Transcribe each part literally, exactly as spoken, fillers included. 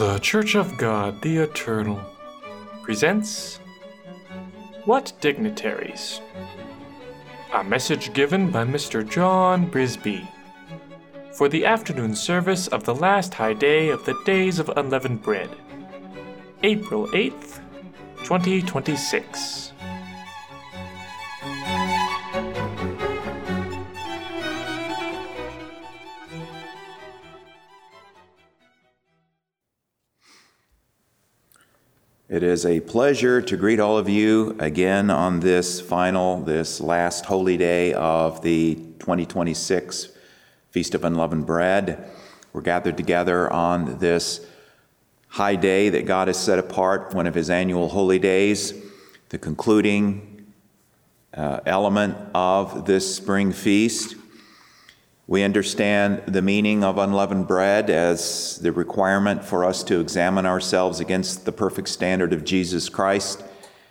The Church of God, the Eternal, presents What Dignitaries? A message given by Mister John Brisby for the afternoon service of the last high day of the Days of Unleavened Bread, April eighth, twenty twenty-six. It is a pleasure to greet all of you again on this final, this last holy day of the twenty twenty-six Feast of Unleavened Bread. We're gathered together on this high day that God has set apart, one of his annual holy days, the concluding uh, element of this spring feast. We understand the meaning of unleavened bread as the requirement for us to examine ourselves against the perfect standard of Jesus Christ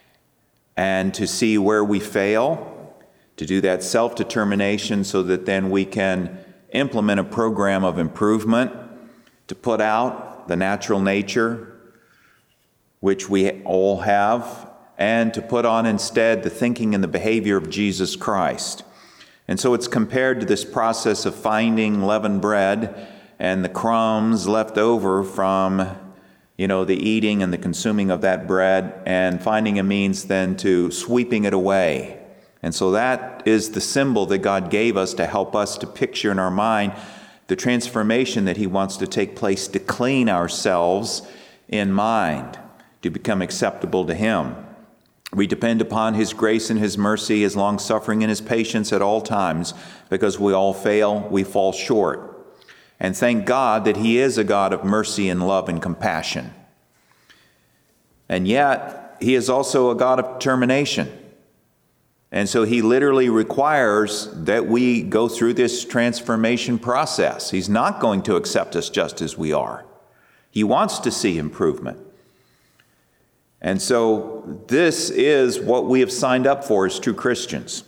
and to see where we fail, to do that self-determination so that then we can implement a program of improvement to put out the natural nature, which we all have, and to put on instead the thinking and the behavior of Jesus Christ. And so it's compared to this process of finding leavened bread and the crumbs left over from, you know, the eating and the consuming of that bread, and finding a means then to sweeping it away. And so that is the symbol that God gave us to help us to picture in our mind the transformation that he wants to take place to clean ourselves in mind, to become acceptable to him. We depend upon his grace and his mercy, his long-suffering and his patience at all times, because we all fail, we fall short. And thank God that he is a God of mercy and love and compassion. And yet, he is also a God of determination. And so he literally requires that we go through this transformation process. He's not going to accept us just as we are. He wants to see improvement. And so this is what we have signed up for as true Christians.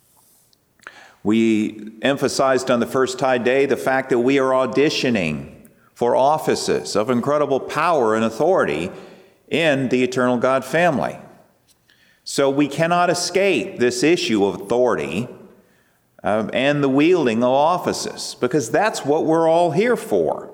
We emphasized on the first high day the fact that we are auditioning for offices of incredible power and authority in the eternal God family. So we cannot escape this issue of authority uh, and the wielding of offices, because that's what we're all here for.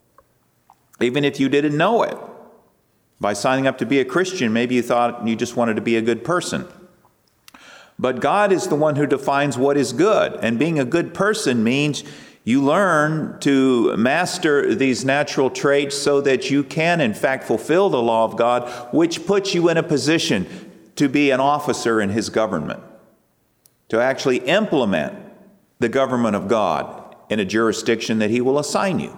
Even if you didn't know it. By signing up to be a Christian, maybe you thought you just wanted to be a good person. But God is the one who defines what is good. And being a good person means you learn to master these natural traits so that you can, in fact, fulfill the law of God, which puts you in a position to be an officer in his government, to actually implement the government of God in a jurisdiction that he will assign you.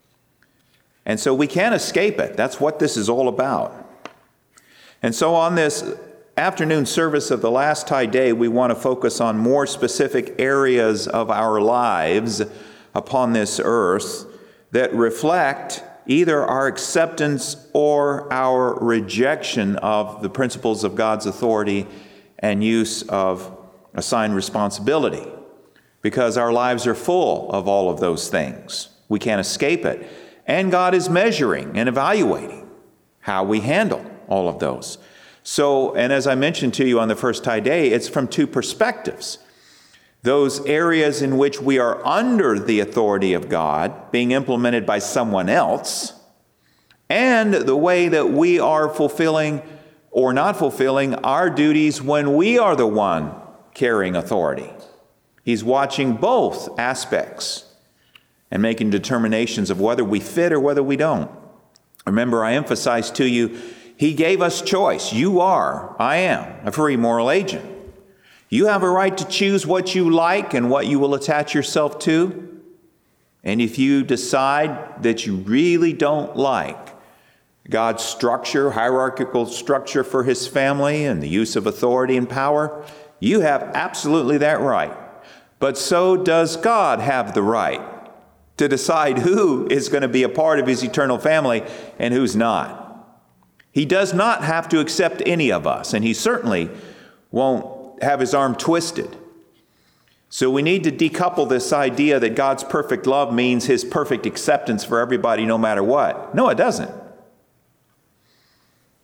And so we can't escape it. That's what this is all about. And so on this afternoon service of the last high day, we want to focus on more specific areas of our lives upon this earth that reflect either our acceptance or our rejection of the principles of God's authority and use of assigned responsibility. Because our lives are full of all of those things. We can't escape it. And God is measuring and evaluating how we handle all of those. So, and as I mentioned to you on the first high day, it's from two perspectives. Those areas in which we are under the authority of God, being implemented by someone else, and the way that we are fulfilling or not fulfilling our duties when we are the one carrying authority. He's watching both aspects and making determinations of whether we fit or whether we don't. Remember, I emphasized to you, he gave us choice. You are, I am, a free moral agent. You have a right to choose what you like and what you will attach yourself to. And if you decide that you really don't like God's structure, hierarchical structure for his family and the use of authority and power, you have absolutely that right. But so does God have the right to decide who is going to be a part of his eternal family and who's not. He does not have to accept any of us, and he certainly won't have his arm twisted. So we need to decouple this idea that God's perfect love means his perfect acceptance for everybody no matter what. No, it doesn't.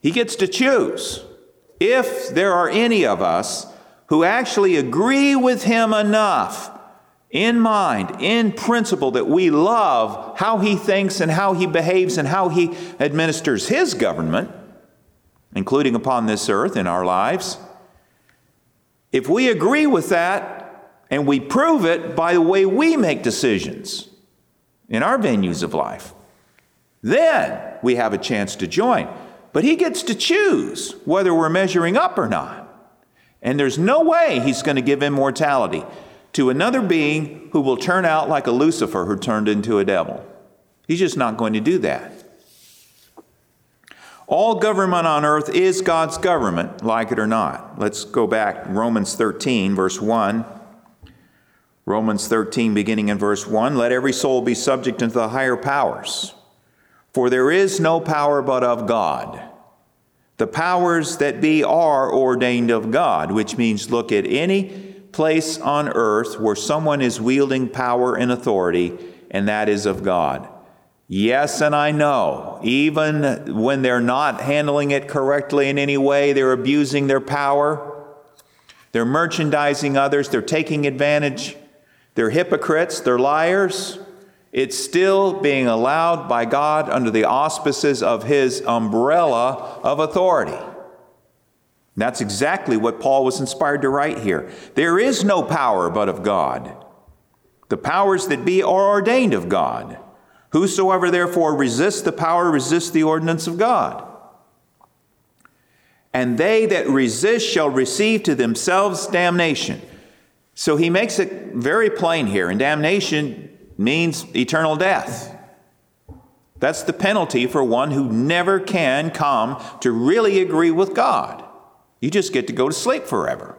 He gets to choose. If there are any of us who actually agree with him enough in mind, in principle, that we love how he thinks and how he behaves and how he administers his government, including upon this earth in our lives, if we agree with that and we prove it by the way we make decisions in our venues of life, then we have a chance to join. But he gets to choose whether we're measuring up or not. And there's no way he's going to give immortality to another being who will turn out like a Lucifer who turned into a devil. He's just not going to do that. All government on earth is God's government, like it or not. Let's go back. Romans thirteen, verse one. Romans thirteen, beginning in verse one. Let every soul be subject unto the higher powers. For there is no power but of God. The powers that be are ordained of God, which means look at any place on earth where someone is wielding power and authority, and that is of God. Yes, and I know, even when they're not handling it correctly in any way, they're abusing their power, they're merchandising others, they're taking advantage, they're hypocrites, they're liars. It's still being allowed by God under the auspices of his umbrella of authority. That's exactly what Paul was inspired to write here. There is no power but of God. The powers that be are ordained of God. Whosoever therefore resists the power resists the ordinance of God. And they that resist shall receive to themselves damnation. So he makes it very plain here. And damnation means eternal death. That's the penalty for one who never can come to really agree with God. You just get to go to sleep forever.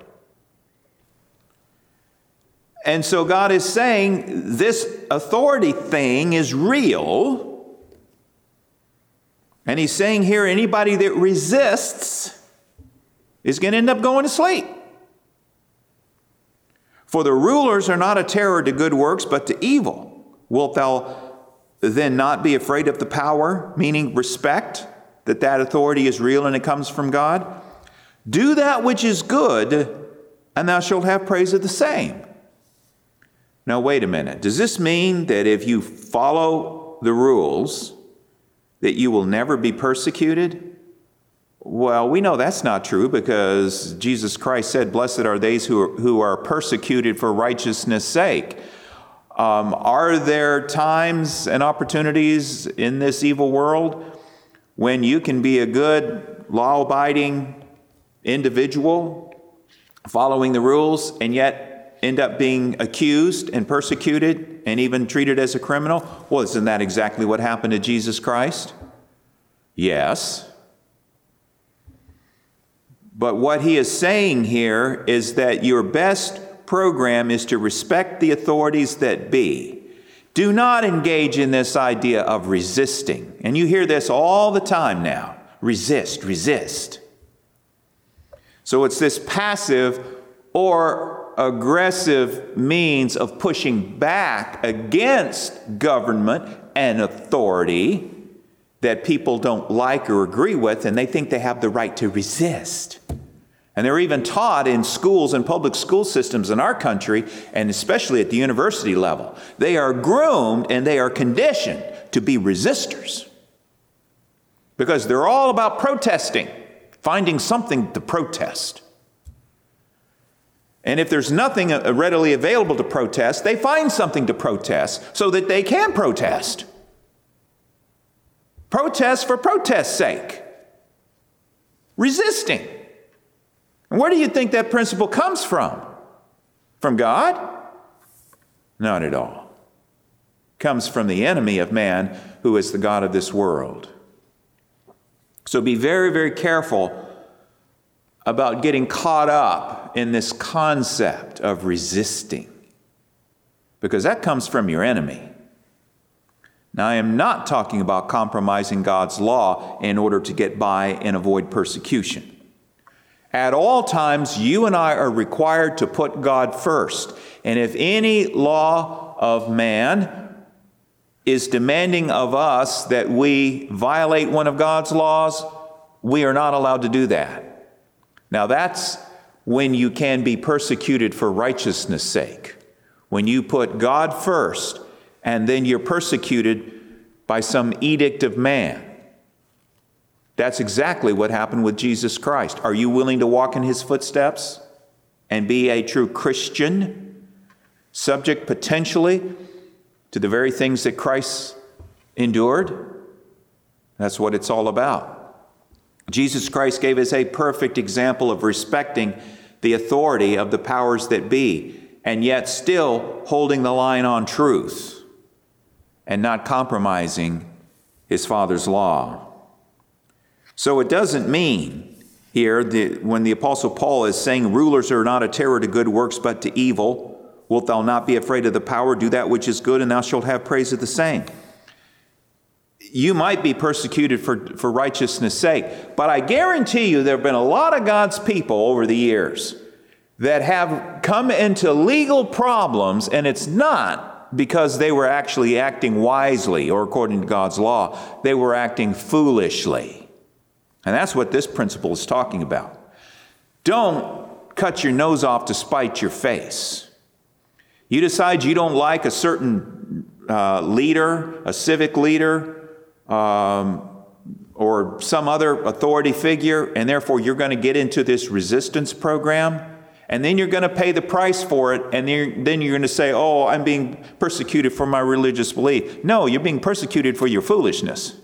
And so God is saying this authority thing is real. And he's saying here anybody that resists is going to end up going to sleep. For the rulers are not a terror to good works, but to evil. Wilt thou then not be afraid of the power, meaning respect that that authority is real and it comes from God? Do that which is good, and thou shalt have praise of the same. Now, wait a minute. Does this mean that if you follow the rules, that you will never be persecuted? Well, we know that's not true because Jesus Christ said, blessed are they who are, who are persecuted for righteousness' sake. Um, are there times and opportunities in this evil world when you can be a good, law-abiding individual, following the rules, and yet end up being accused and persecuted and even treated as a criminal? Well, isn't that exactly what happened to Jesus Christ? Yes. But what he is saying here is that your best program is to respect the authorities that be. Do not engage in this idea of resisting. And you hear this all the time now. Resist, resist. So it's this passive or aggressive means of pushing back against government and authority that people don't like or agree with, and they think they have the right to resist. And they're even taught in schools and public school systems in our country, and especially at the university level. They are groomed and they are conditioned to be resistors. Because they're all about protesting, finding something to protest. And if there's nothing readily available to protest, they find something to protest so that they can protest. Protest for protest's sake. Resisting. And where do you think that principle comes from? From God? Not at all. It comes from the enemy of man, who is the God of this world. So be very, very careful about getting caught up in this concept of resisting, because that comes from your enemy. Now, I am not talking about compromising God's law in order to get by and avoid persecution. At all times, you and I are required to put God first. And if any law of man is demanding of us that we violate one of God's laws, we are not allowed to do that. Now that's when you can be persecuted for righteousness' sake. When you put God first and then you're persecuted by some edict of man. That's exactly what happened with Jesus Christ. Are you willing to walk in his footsteps and be a true Christian, subject potentially to the very things that Christ endured? That's what it's all about. Jesus Christ gave us a perfect example of respecting the authority of the powers that be, and yet still holding the line on truth and not compromising his Father's law. So it doesn't mean here that when the Apostle Paul is saying rulers are not a terror to good works but to evil, wilt thou not be afraid of the power? Do that which is good, and thou shalt have praise of the same. You might be persecuted for, for righteousness' sake, but I guarantee you there have been a lot of God's people over the years that have come into legal problems, and it's not because they were actually acting wisely or according to God's law. They were acting foolishly. And that's what this principle is talking about. Don't cut your nose off to spite your face. You decide you don't like a certain uh, leader, a civic leader, um, or some other authority figure, and therefore you're going to get into this resistance program, and then you're going to pay the price for it, and then you're going to say, oh, I'm being persecuted for my religious belief. No, you're being persecuted for your foolishness.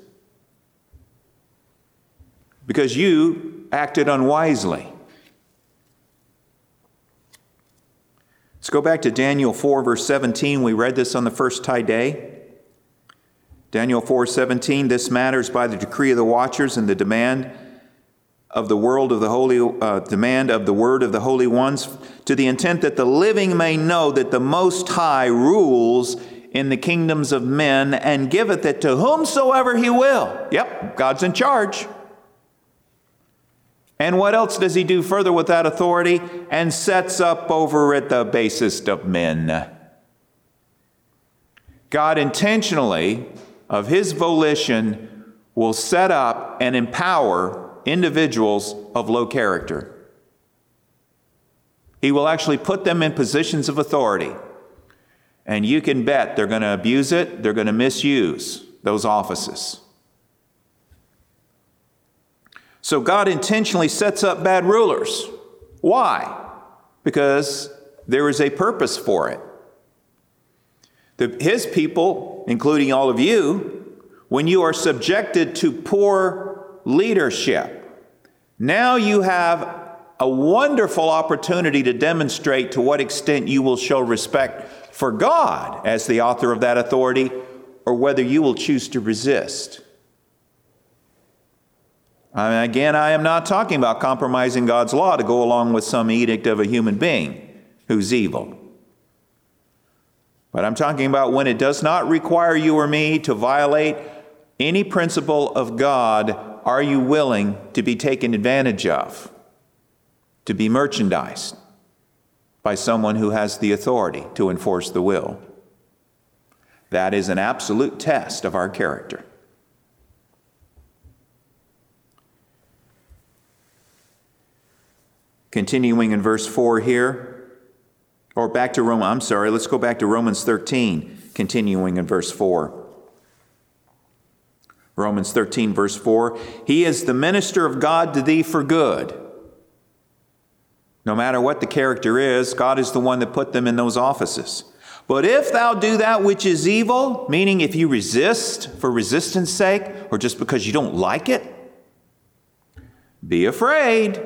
Because you acted unwisely. Let's go back to Daniel four, verse seventeen. We read this on the first high day. Daniel four seventeen, this matters by the decree of the watchers and the demand of the world of the holy uh, demand of the word of the holy ones, to the intent that the living may know that the Most High rules in the kingdoms of men and giveth it to whomsoever he will. Yep, God's in charge. And what else does he do further with that authority? And sets up over it the basest of men. God intentionally, of his volition, will set up and empower individuals of low character. He will actually put them in positions of authority. And you can bet they're going to abuse it, they're going to misuse those offices. So God intentionally sets up bad rulers. Why? Because there is a purpose for it. The, his people, including all of you, when you are subjected to poor leadership, now you have a wonderful opportunity to demonstrate to what extent you will show respect for God as the author of that authority, or whether you will choose to resist. I mean, again, I am not talking about compromising God's law to go along with some edict of a human being who's evil. But I'm talking about when it does not require you or me to violate any principle of God, are you willing to be taken advantage of, to be merchandised by someone who has the authority to enforce the will? That is an absolute test of our character. Continuing in verse four here, or back to Rome, I'm sorry, let's go back to Romans thirteen, continuing in verse four. Romans thirteen, verse four, he is the minister of God to thee for good. No matter what the character is, God is the one that put them in those offices. But if thou do that which is evil, meaning if you resist for resistance sake, or just because you don't like it, be afraid.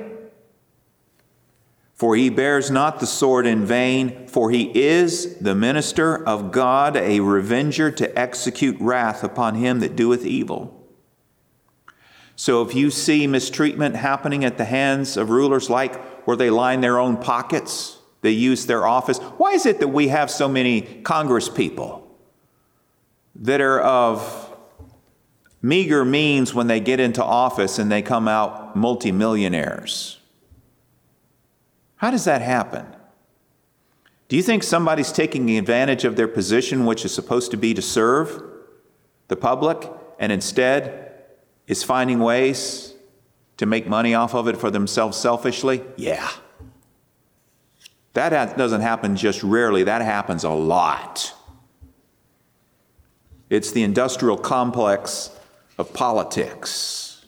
For he bears not the sword in vain, for he is the minister of God, a revenger to execute wrath upon him that doeth evil. So if you see mistreatment happening at the hands of rulers, like where they line their own pockets, they use their office. Why is it that we have so many Congress people that are of meager means when they get into office and they come out multimillionaires? How does that happen? Do you think somebody's taking advantage of their position, which is supposed to be to serve the public, and instead is finding ways to make money off of it for themselves selfishly? Yeah. That ha- doesn't happen just rarely. That happens a lot. It's the industrial complex of politics.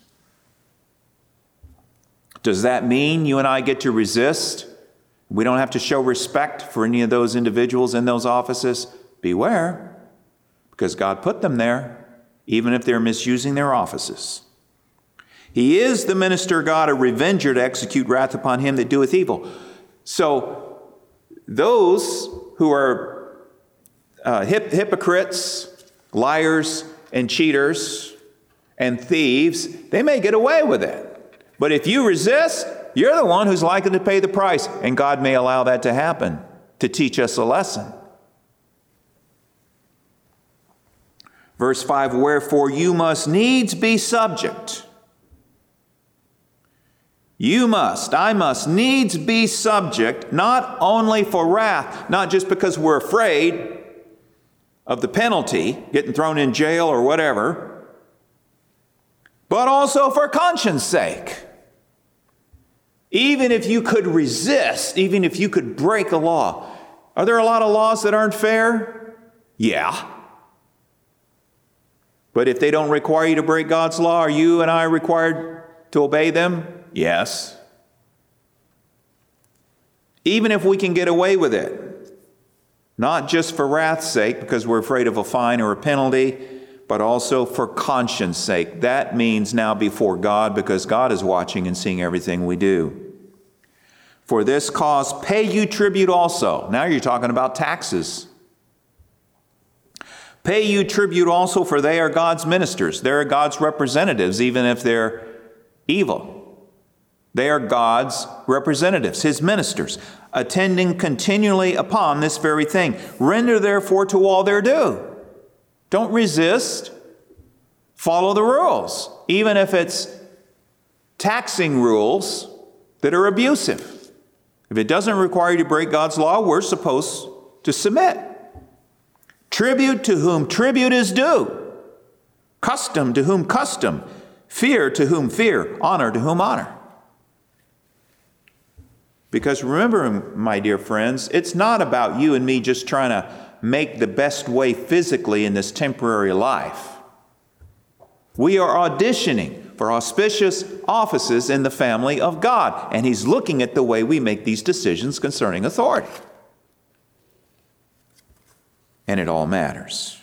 Does that mean you and I get to resist? We don't have to show respect for any of those individuals in those offices? Beware, because God put them there, even if they're misusing their offices. He is the minister God, a revenger to execute wrath upon him that doeth evil. So those who are uh, hip- hypocrites, liars, and cheaters, and thieves, they may get away with it. But if you resist, you're the one who's likely to pay the price. And God may allow that to happen to teach us a lesson. Verse five, wherefore you must needs be subject. You must, I must needs be subject, not only for wrath, not just because we're afraid of the penalty, getting thrown in jail or whatever, but also for conscience sake. Even if you could resist, even if you could break a law. Are there a lot of laws that aren't fair? Yeah. But if they don't require you to break God's law, are you and I required to obey them? Yes. Even if we can get away with it, not just for wrath's sake, because we're afraid of a fine or a penalty, but also for conscience sake. That means now before God, because God is watching and seeing everything we do. For this cause pay you tribute also. Now you're talking about taxes. Pay you tribute also, for they are God's ministers. They're God's representatives, even if they're evil. They are God's representatives, his ministers, attending continually upon this very thing. Render therefore to all their due. Don't resist. Follow the rules, even if it's taxing rules that are abusive. If it doesn't require you to break God's law, we're supposed to submit. Tribute to whom tribute is due. Custom to whom custom. Fear to whom fear. Honor to whom honor. Because remember, my dear friends, it's not about you and me just trying to make the best way physically in this temporary life. We are auditioning for auspicious offices in the family of God, and he's looking at the way we make these decisions concerning authority. And it all matters.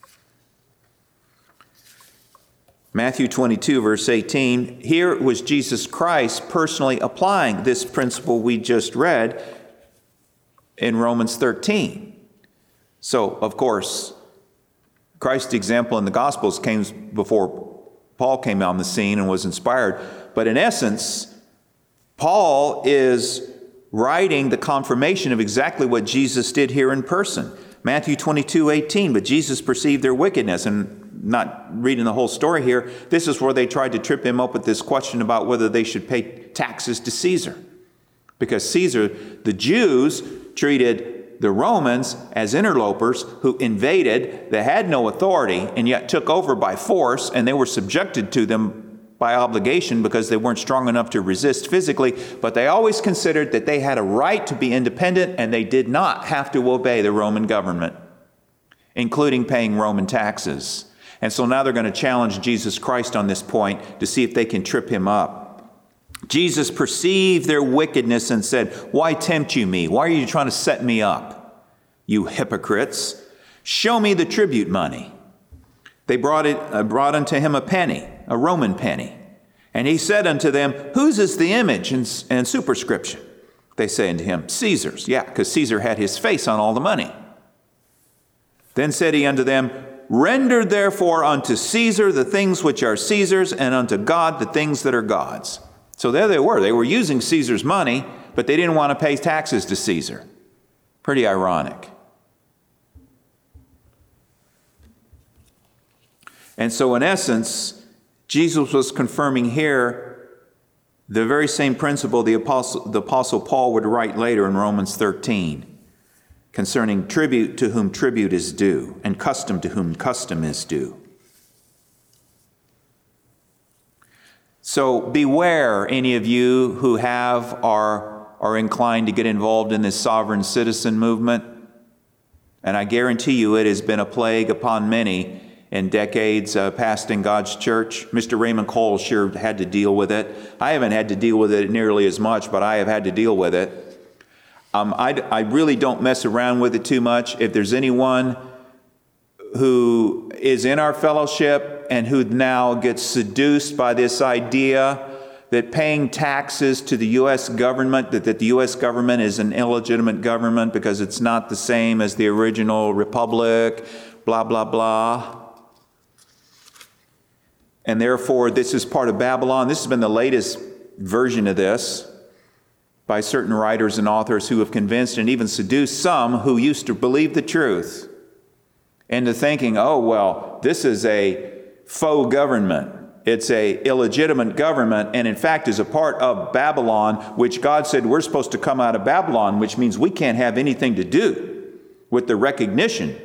Matthew twenty-two, verse eighteen, here was Jesus Christ personally applying this principle we just read in Romans thirteen. So, of course, Christ's example in the Gospels came before Paul came on the scene and was inspired. But in essence, Paul is writing the confirmation of exactly what Jesus did here in person. Matthew twenty-two, eighteen, but Jesus perceived their wickedness. And not reading the whole story here, this is where they tried to trip him up with this question about whether they should pay taxes to Caesar. Because Caesar, the Jews treated the Romans as interlopers who invaded, they had no authority, and yet took over by force, and they were subjected to them by obligation because they weren't strong enough to resist physically, but they always considered that they had a right to be independent, and they did not have to obey the Roman government, including paying Roman taxes. And so now they're going to challenge Jesus Christ on this point to see if they can trip him up. Jesus perceived their wickedness and said, "Why tempt you me? Why are you trying to set me up? You hypocrites, show me the tribute money." They brought it, uh, brought unto him a penny, a Roman penny. And he said unto them, "Whose is the image and, and superscription?" They say unto him, "Caesar's." Yeah, because Caesar had his face on all the money. Then said he unto them, "Render therefore unto Caesar the things which are Caesar's, and unto God the things that are God's." So there they were. They were using Caesar's money, but they didn't want to pay taxes to Caesar. Pretty ironic. And so in essence, Jesus was confirming here the very same principle the Apostle, the Apostle Paul would write later in Romans thirteen. Concerning tribute to whom tribute is due, and custom to whom custom is due. So beware, any of you who have are, are inclined to get involved in this sovereign citizen movement. And I guarantee you it has been a plague upon many in decades uh, past in God's church. Mister Raymond Cole sure had to deal with it. I haven't had to deal with it nearly as much, but I have had to deal with it. Um, I, I really don't mess around with it too much. If there's anyone who is in our fellowship and who now gets seduced by this idea that paying taxes to the U S government, that, that the U S government is an illegitimate government because it's not the same as the original republic, blah, blah, blah. And therefore, this is part of Babylon. This has been the latest version of this by certain writers and authors who have convinced and even seduced some who used to believe the truth into thinking, oh, well, this is a faux government. It's a illegitimate government, and in fact is a part of Babylon, which God said we're supposed to come out of Babylon, which means we can't have anything to do with the recognition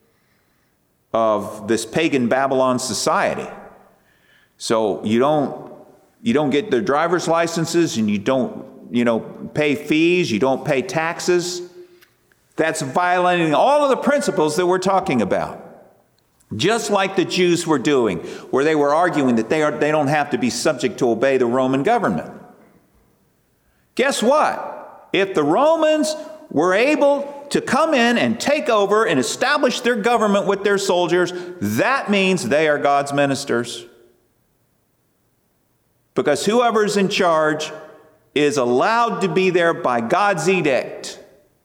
of this pagan Babylon society. So you don't you don't get the driver's licenses, and you don't you know pay fees, you don't pay taxes. That's violating all of the principles that we're talking about. Just like the Jews were doing, where they were arguing that they are they don't have to be subject to obey the Roman government. Guess what? If the Romans were able to come in and take over and establish their government with their soldiers, that means they are God's ministers. Because whoever's in charge is allowed to be there by God's edict.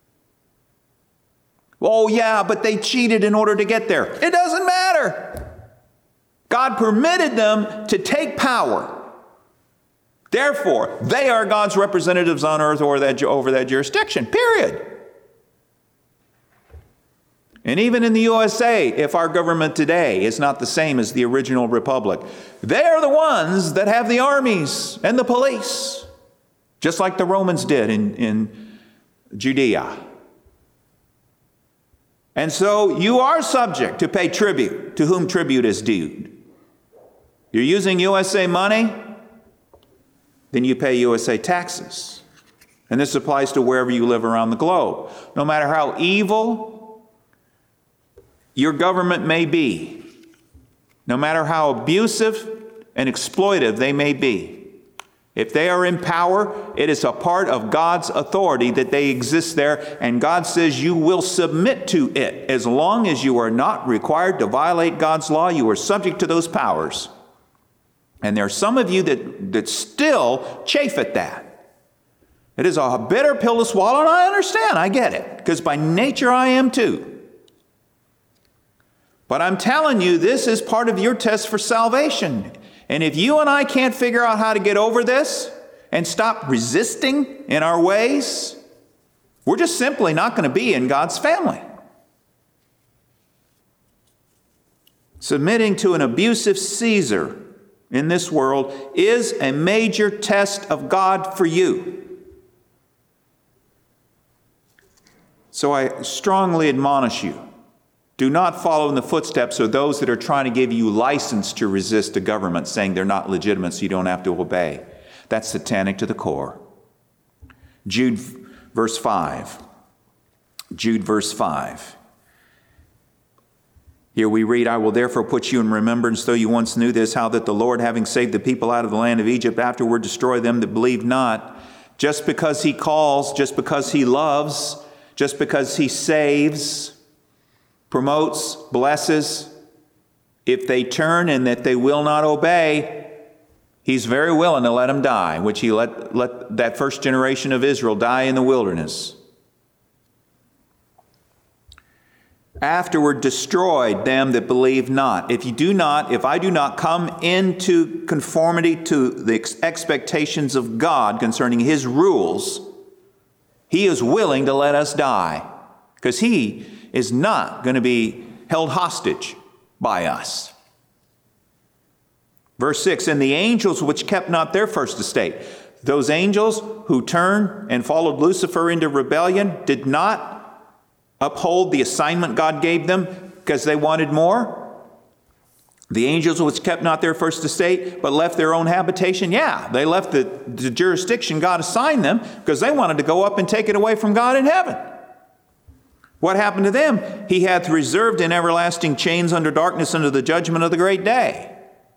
Oh yeah, but they cheated in order to get there. It doesn't matter. God permitted them to take power. Therefore, they are God's representatives on earth or that, over that jurisdiction, period. And even in the U S A, if our government today is not the same as the original republic, they are the ones that have the armies and the police, just like the Romans did in, in Judea. And so you are subject to pay tribute to whom tribute is due. You're using U S A money, then you pay U S A taxes. And this applies to wherever you live around the globe. No matter how evil your government may be, no matter how abusive and exploitive they may be, if they are in power, it is a part of God's authority that they exist there, and God says you will submit to it. As long as you are not required to violate God's law, you are subject to those powers. And there are some of you that, that still chafe at that. It is a bitter pill to swallow, and I understand, I get it, because by nature I am too. But I'm telling you, this is part of your test for salvation. And if you and I can't figure out how to get over this and stop resisting in our ways, we're just simply not going to be in God's family. Submitting to an abusive Caesar in this world is a major test of God for you. So I strongly admonish you, do not follow in the footsteps of those that are trying to give you license to resist the government, saying they're not legitimate so you don't have to obey. That's satanic to the core. Jude verse five. Jude verse five. Here we read, I will therefore put you in remembrance, though you once knew this, how that the Lord, having saved the people out of the land of Egypt, afterward destroyed them that believed not. Just because he calls, just because he loves, just because he saves, promotes, blesses, if they turn and that they will not obey, he's very willing to let them die, which he let, let that first generation of Israel die in the wilderness. Afterward destroyed them that believe not. If you do not, if I do not come into conformity to the expectations of God concerning his rules, he is willing to let us die, because he is not going to be held hostage by us. Verse six, and the angels which kept not their first estate, those angels who turned and followed Lucifer into rebellion, did not uphold the assignment God gave them because they wanted more. The angels which kept not their first estate, but left their own habitation. Yeah, they left the, the jurisdiction God assigned them because they wanted to go up and take it away from God in heaven. What happened to them? He hath reserved in everlasting chains under darkness unto the judgment of the great day.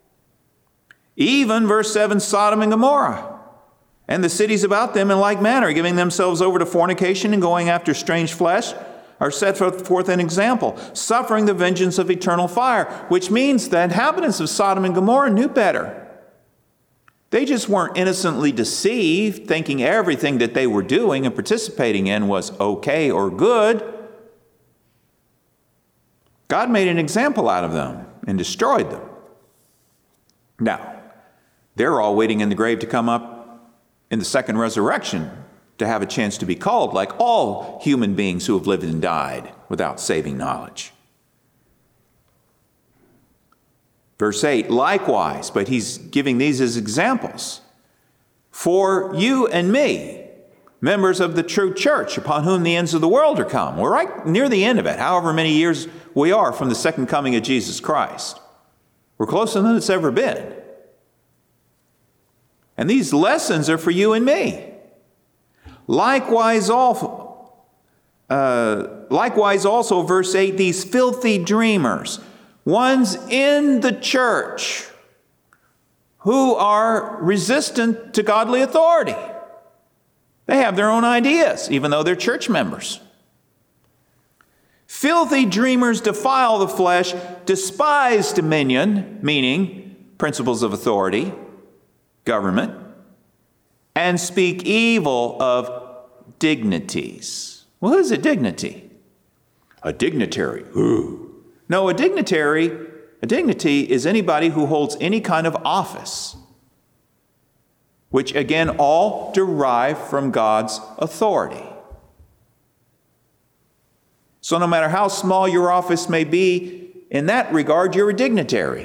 Even, verse seven, Sodom and Gomorrah, and the cities about them in like manner, giving themselves over to fornication and going after strange flesh, are set forth an example, suffering the vengeance of eternal fire, which means the inhabitants of Sodom and Gomorrah knew better. They just weren't innocently deceived, thinking everything that they were doing and participating in was okay or good. God made an example out of them and destroyed them. Now, they're all waiting in the grave to come up in the second resurrection to have a chance to be called, like all human beings who have lived and died without saving knowledge. Verse eight, likewise, but he's giving these as examples, for you and me, members of the true church, upon whom the ends of the world are come. We're right near the end of it, however many years we are from the second coming of Jesus Christ. We're closer than it's ever been. And these lessons are for you and me. Likewise also, uh, likewise also, verse eight, these filthy dreamers, ones in the church who are resistant to godly authority. They have their own ideas, even though they're church members. Filthy dreamers defile the flesh, despise dominion, meaning principles of authority, government, and speak evil of dignities. Well, who's a dignity? A dignitary. Ooh. No, a dignitary, a dignity is anybody who holds any kind of office, which again all derive from God's authority. So no matter how small your office may be, in that regard, you're a dignitary.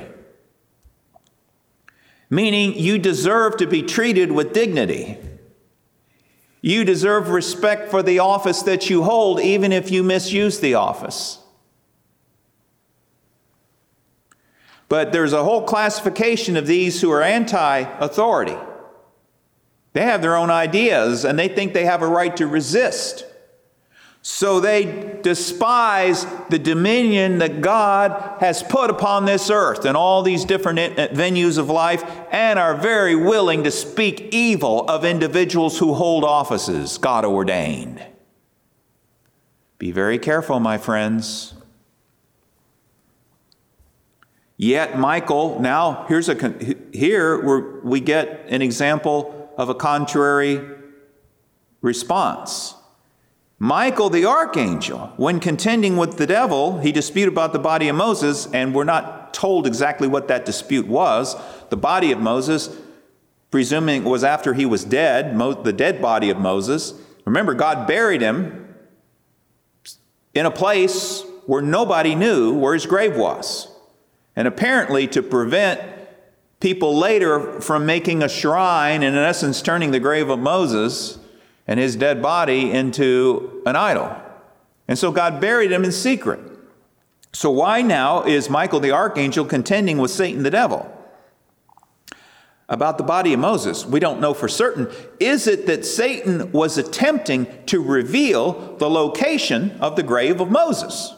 Meaning you deserve to be treated with dignity. You deserve respect for the office that you hold, even if you misuse the office. But there's a whole classification of these who are anti-authority. They have their own ideas, and they think they have a right to resist. So they despise the dominion that God has put upon this earth and all these different venues of life, and are very willing to speak evil of individuals who hold offices God ordained. Be very careful, my friends. Yet Michael, now here's a here where we get an example of a contrary response. Michael the archangel, when contending with the devil, he disputed about the body of Moses, and we're not told exactly what that dispute was. The body of Moses, presuming it was after he was dead, the dead body of Moses. Remember, God buried him in a place where nobody knew where his grave was. And apparently to prevent people later from making a shrine, and in essence turning the grave of Moses and his dead body into an idol. And so God buried him in secret. So why now is Michael the archangel contending with Satan the devil about the body of Moses? We don't know for certain. Is it that Satan was attempting to reveal the location of the grave of Moses?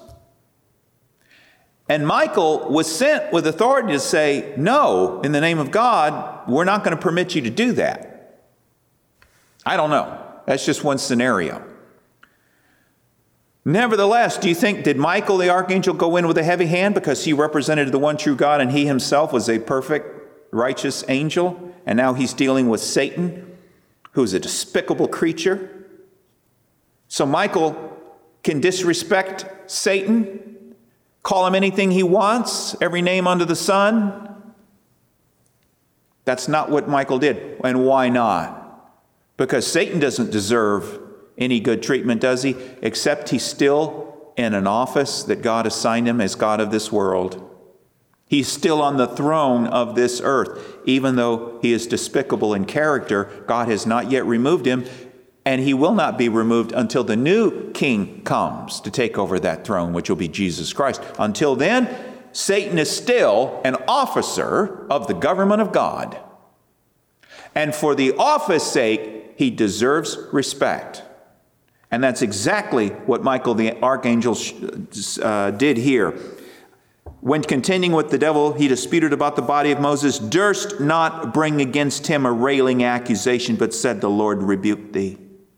And Michael was sent with authority to say, no, in the name of God, we're not going to permit you to do that. I don't know. That's just one scenario. Nevertheless, do you think, did Michael the archangel go in with a heavy hand because he represented the one true God and he himself was a perfect, righteous angel? And now he's dealing with Satan, who's a despicable creature. So Michael can disrespect Satan, call him anything he wants, every name under the sun. That's not what Michael did. And why not? Because Satan doesn't deserve any good treatment, does he? Except he's still in an office that God assigned him as God of this world. He's still on the throne of this earth. Even though he is despicable in character, God has not yet removed him, and he will not be removed until the new king comes to take over that throne, which will be Jesus Christ. Until then, Satan is still an officer of the government of God. And for the office sake, he deserves respect. And that's exactly what Michael the archangel uh, did here. When contending with the devil, he disputed about the body of Moses, durst not bring against him a railing accusation, but said, the Lord rebuke thee.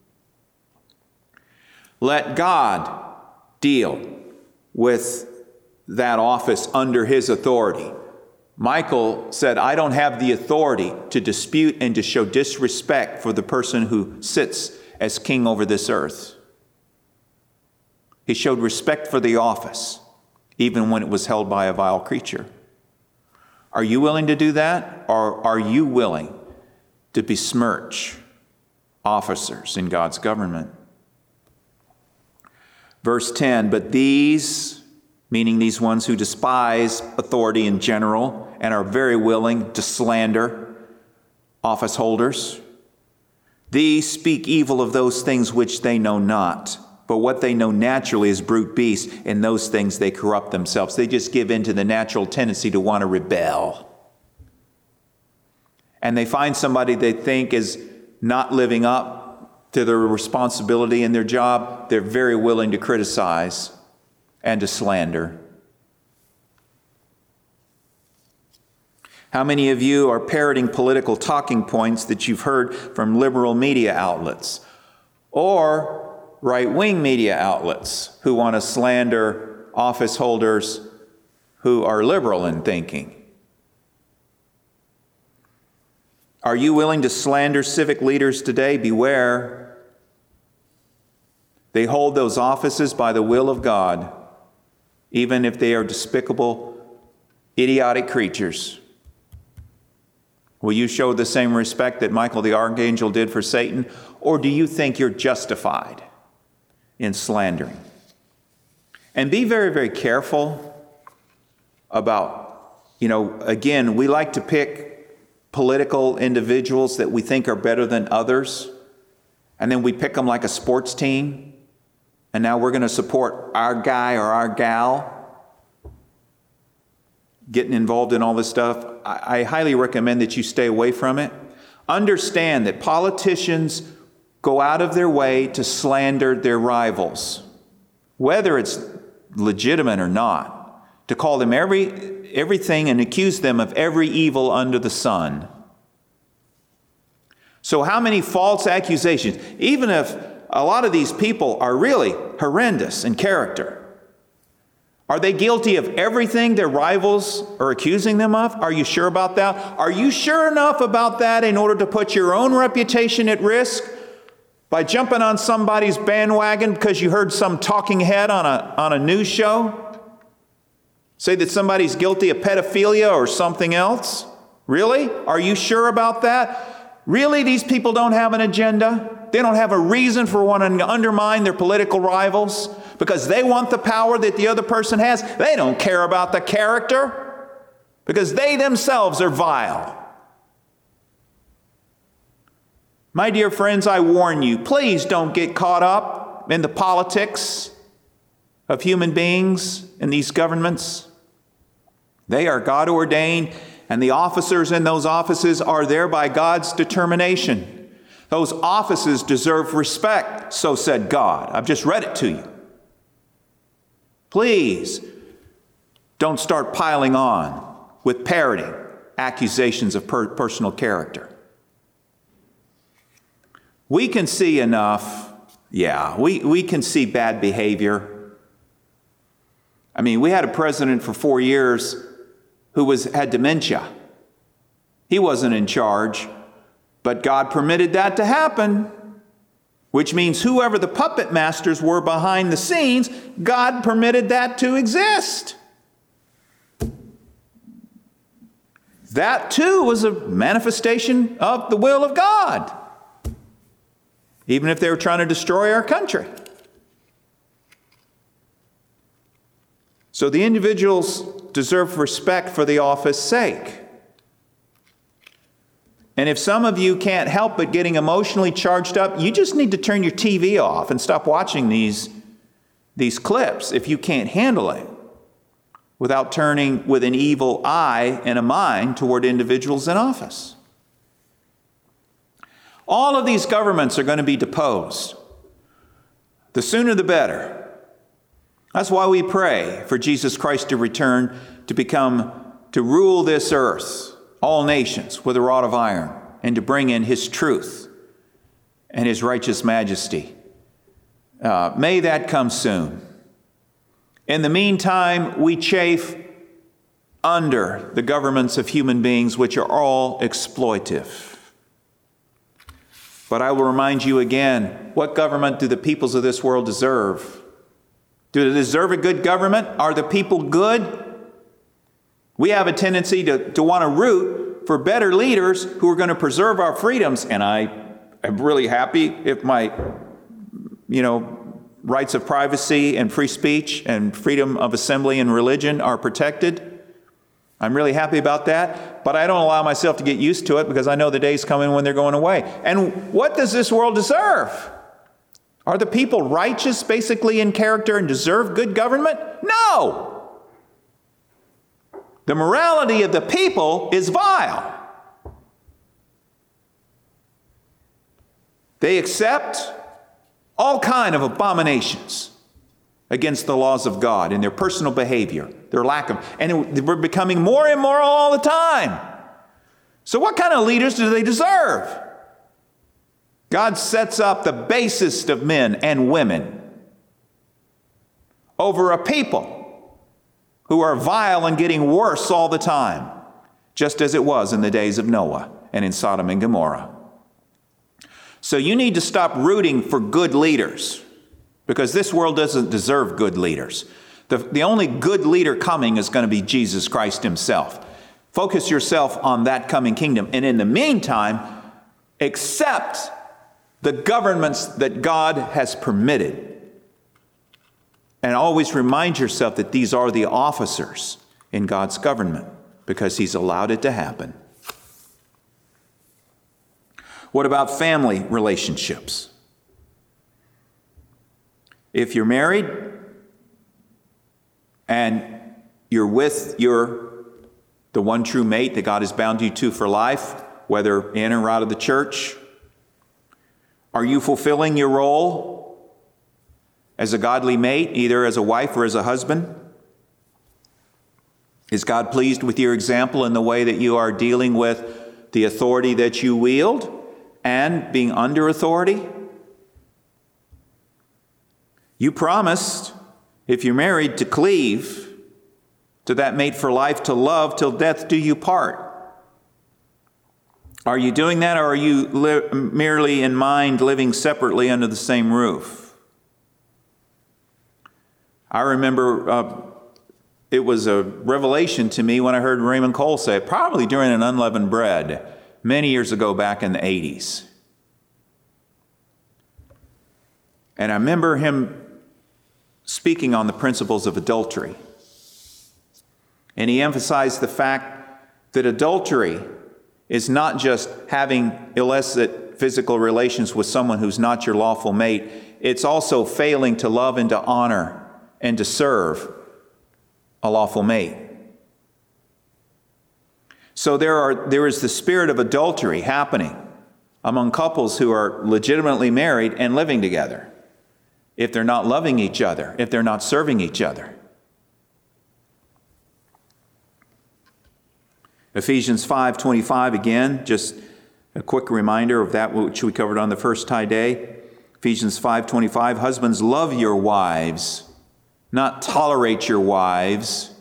Let God deal with that office under his authority. Michael said, I don't have the authority to dispute and to show disrespect for the person who sits as king over this earth. He showed respect for the office, even when it was held by a vile creature. Are you willing to do that? Or are you willing to besmirch officers in God's government? Verse ten, but these, meaning these ones who despise authority in general and are very willing to slander office holders, these speak evil of those things which they know not. But what they know naturally is brute beasts. In those things they corrupt themselves. They just give in to the natural tendency to want to rebel. And they find somebody they think is not living up to their responsibility in their job. They're very willing to criticize and to slander. How many of you are parroting political talking points that you've heard from liberal media outlets or right-wing media outlets who want to slander office holders who are liberal in thinking? Are you willing to slander civic leaders today? Beware. They hold those offices by the will of God, even if they are despicable, idiotic creatures. Will you show the same respect that Michael the archangel did for Satan? Or do you think you're justified in slandering? And be very, very careful about, you know, again, we like to pick political individuals that we think are better than others, and then we pick them like a sports team, and now we're going to support our guy or our gal getting involved in all this stuff. I, I highly recommend that you stay away from it. Understand that politicians go out of their way to slander their rivals, whether it's legitimate or not, to call them every everything and accuse them of every evil under the sun. So how many false accusations, even if a lot of these people are really horrendous in character, are they guilty of everything their rivals are accusing them of? Are you sure about that? Are you sure enough about that in order to put your own reputation at risk by jumping on somebody's bandwagon because you heard some talking head on a, on a news show say that somebody's guilty of pedophilia or something else? Really? Are you sure about that? Really, these people don't have an agenda? They don't have a reason for wanting to undermine their political rivals because they want the power that the other person has? They don't care about the character because they themselves are vile. My dear friends, I warn you, please don't get caught up in the politics of human beings in these governments. They are God-ordained, and the officers in those offices are there by God's determination. Those offices deserve respect, so said God. I've just read it to you. Please don't start piling on with parroting accusations of per- personal character. We can see enough, yeah, we, we can see bad behavior. I mean, we had a president for four years who was had dementia. He wasn't in charge, but God permitted that to happen, which means whoever the puppet masters were behind the scenes, God permitted that to exist. That too was a manifestation of the will of God, even if they were trying to destroy our country. So the individuals deserve respect for the office's sake. And if some of you can't help but getting emotionally charged up, you just need to turn your T V off and stop watching these, these clips if you can't handle it. without turning with an evil eye and a mind toward individuals in office. All of these governments are going to be deposed. The sooner the better. That's why we pray for Jesus Christ to return to become, to rule this earth, all nations, with a rod of iron, and to bring in his truth and his righteous majesty. Uh, may that come soon. In the meantime, we chafe under the governments of human beings, which are all exploitive. But I will remind you again, what government do the peoples of this world deserve? Do they deserve a good government? Are the people good? We have a tendency to, to want to root for better leaders who are going to preserve our freedoms. And I am really happy if my, you know, rights of privacy and free speech and freedom of assembly and religion are protected. I'm really happy about that, but I don't allow myself to get used to it because I know the day's coming when they're going away. And what does this world deserve? Are the people righteous basically in character and deserve good government? No! The morality of the people is vile. They accept all kind of abominations against the laws of God in their personal behavior, their lack of, and we're becoming more immoral all the time. So what kind of leaders do they deserve? God sets up the basest of men and women over a people who are vile and getting worse all the time, just as it was in the days of Noah and in Sodom and Gomorrah. So you need to stop rooting for good leaders, because this world doesn't deserve good leaders. The, the only good leader coming is going to be Jesus Christ himself. Focus yourself on that coming kingdom. And in the meantime, accept the governments that God has permitted. And always remind yourself that these are the officers in God's government, because he's allowed it to happen. What about family relationships? If you're married and you're with your the one true mate that God has bound you to for life, whether in or out of the church, are you fulfilling your role as a godly mate, either as a wife or as a husband? Is God pleased with your example in the way that you are dealing with the authority that you wield and being under authority? You promised, if you're married, to cleave to that mate for life, to love till death do you part. Are you doing that, or are you li- merely in mind living separately under the same roof? I remember uh, it was a revelation to me when I heard Raymond Cole say it, probably during an unleavened bread, many years ago back in the eighties. And I remember him speaking on the principles of adultery. And he emphasized the fact that adultery is not just having illicit physical relations with someone who's not your lawful mate. It's also failing to love and to honor and to serve a lawful mate. So there are there is the spirit of adultery happening among couples who are legitimately married and living together, if they're not loving each other, if they're not serving each other. Ephesians five twenty-five, again, just a quick reminder of that which we covered on the first Tie Day. Ephesians five twenty-five, husbands, love your wives, not tolerate your wives.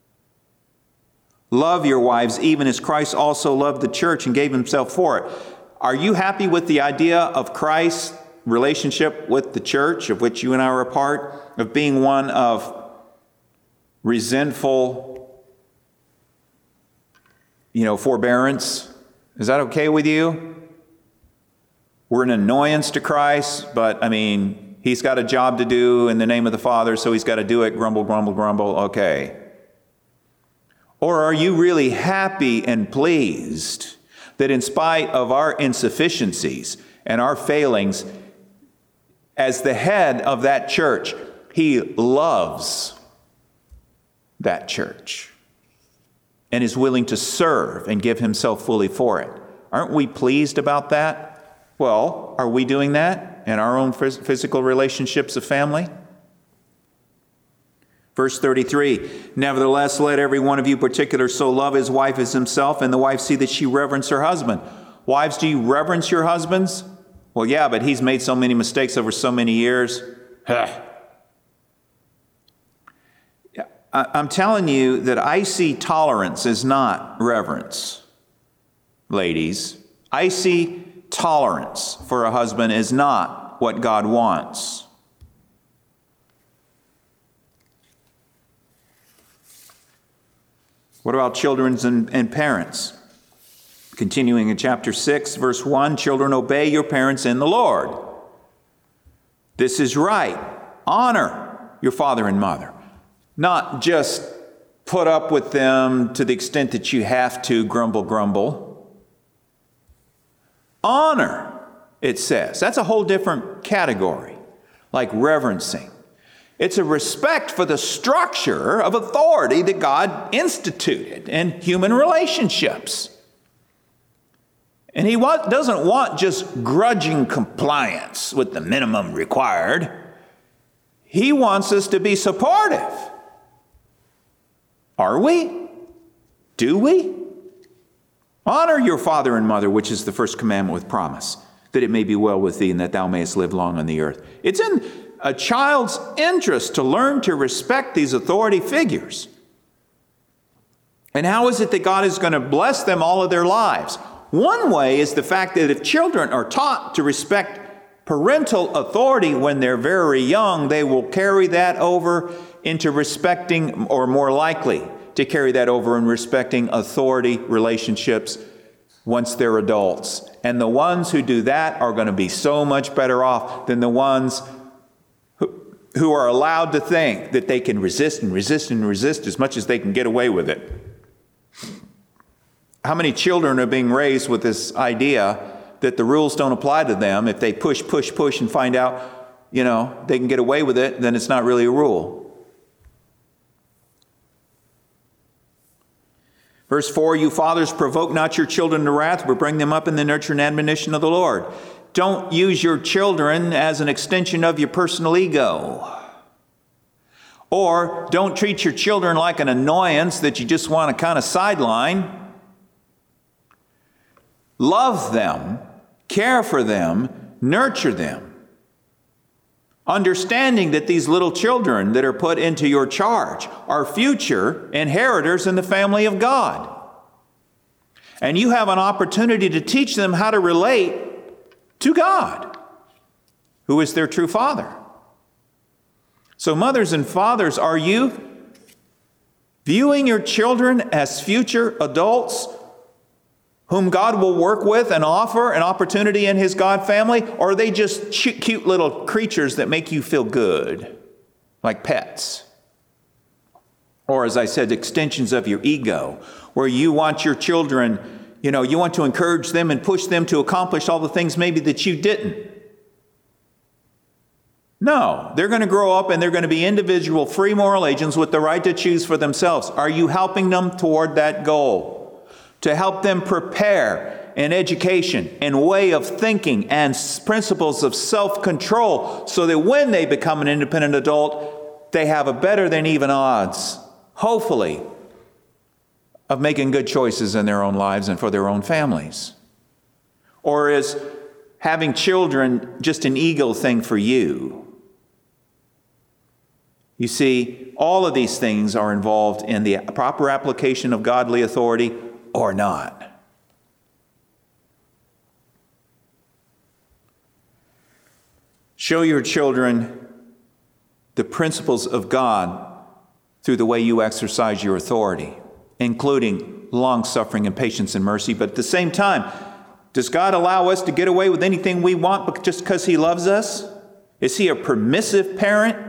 Love your wives, even as Christ also loved the church and gave himself for it. Are you happy with the idea of Christ's relationship with the church, of which you and I are a part, of being one of resentful, you know, forbearance? Is that okay with you? We're an annoyance to Christ, but I mean, he's got a job to do in the name of the Father, so he's got to do it. Grumble, grumble, grumble. Okay. Or are you really happy and pleased that in spite of our insufficiencies and our failings, as the head of that church, he loves that church and is willing to serve and give himself fully for it. Aren't we pleased about that? Well, are we doing that in our own physical relationships of family? Verse thirty-three, nevertheless, let every one of you particular so love his wife as himself, and the wife see that she reverence her husband. Wives, do you reverence your husbands? Well, yeah, but he's made so many mistakes over so many years. I'm telling you that icy tolerance is not reverence, ladies. Icy tolerance for a husband is not what God wants. What about children and, and parents? Continuing in chapter six, verse one, children, obey your parents in the Lord. This is right. Honor your father and mother. Not just put up with them to the extent that you have to, grumble, grumble. Honor, it says. That's a whole different category, like reverencing. It's a respect for the structure of authority that God instituted in human relationships. And he wa- doesn't want just grudging compliance with the minimum required. He wants us to be supportive. Are we? Do we? Honor your father and mother, which is the first commandment with promise, that it may be well with thee and that thou mayest live long on the earth. It's in a child's interest to learn to respect these authority figures. And how is it that God is going to bless them all of their lives? One way is the fact that if children are taught to respect parental authority when they're very young, they will carry that over into respecting, or more likely to carry that over in respecting authority relationships once they're adults. And the ones who do that are going to be so much better off than the ones who are allowed to think that they can resist and resist and resist as much as they can get away with it. How many children are being raised with this idea that the rules don't apply to them? If they push, push, push and find out, you know, they can get away with it, then it's not really a rule. Verse four, you fathers, provoke not your children to wrath, but bring them up in the nurture and admonition of the Lord. Don't use your children as an extension of your personal ego. Or don't treat your children like an annoyance that you just want to kind of sideline. Love them, care for them, nurture them. Understanding that these little children that are put into your charge are future inheritors in the family of God. And you have an opportunity to teach them how to relate to God, who is their true Father. So mothers and fathers, are you viewing your children as future adults whom God will work with and offer an opportunity in His God family? Or are they just cute little creatures that make you feel good, like pets? Or, as I said, extensions of your ego, where you want your children, you know, you want to encourage them and push them to accomplish all the things maybe that you didn't. No, they're going to grow up and they're going to be individual, free moral agents with the right to choose for themselves. Are you helping them toward that goal? To help them prepare in education and way of thinking and principles of self-control so that when they become an independent adult, they have a better than even odds, hopefully, of making good choices in their own lives and for their own families? Or is having children just an ego thing for you? You see, all of these things are involved in the proper application of godly authority or not. Show your children the principles of God through the way you exercise your authority, including long-suffering and patience and mercy. But at the same time, does God allow us to get away with anything we want just because He loves us? Is He a permissive parent?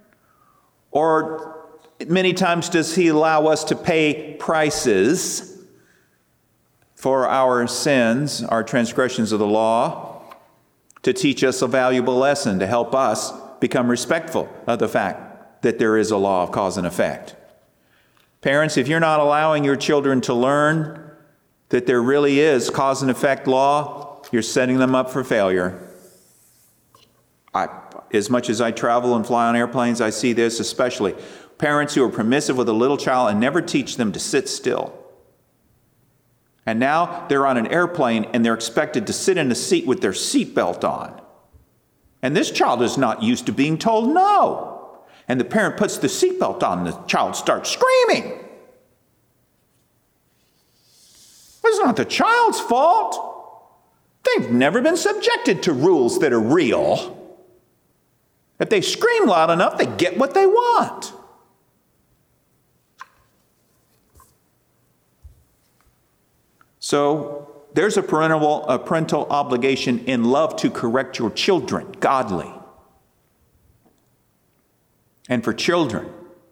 Or many times does He allow us to pay prices for our sins, our transgressions of the law, to teach us a valuable lesson, to help us become respectful of the fact that there is a law of cause and effect? Parents, if you're not allowing your children to learn that there really is cause and effect law, you're setting them up for failure. I, as much as I travel and fly on airplanes, I see this, especially parents who are permissive with a little child and never teach them to sit still. And now they're on an airplane and they're expected to sit in a seat with their seatbelt on. And this child is not used to being told no. And the parent puts the seatbelt on and the child starts screaming. It's not the child's fault. They've never been subjected to rules that are real. If they scream loud enough, they get what they want. So there's a parental, a parental obligation in love to correct your children, godly. And for children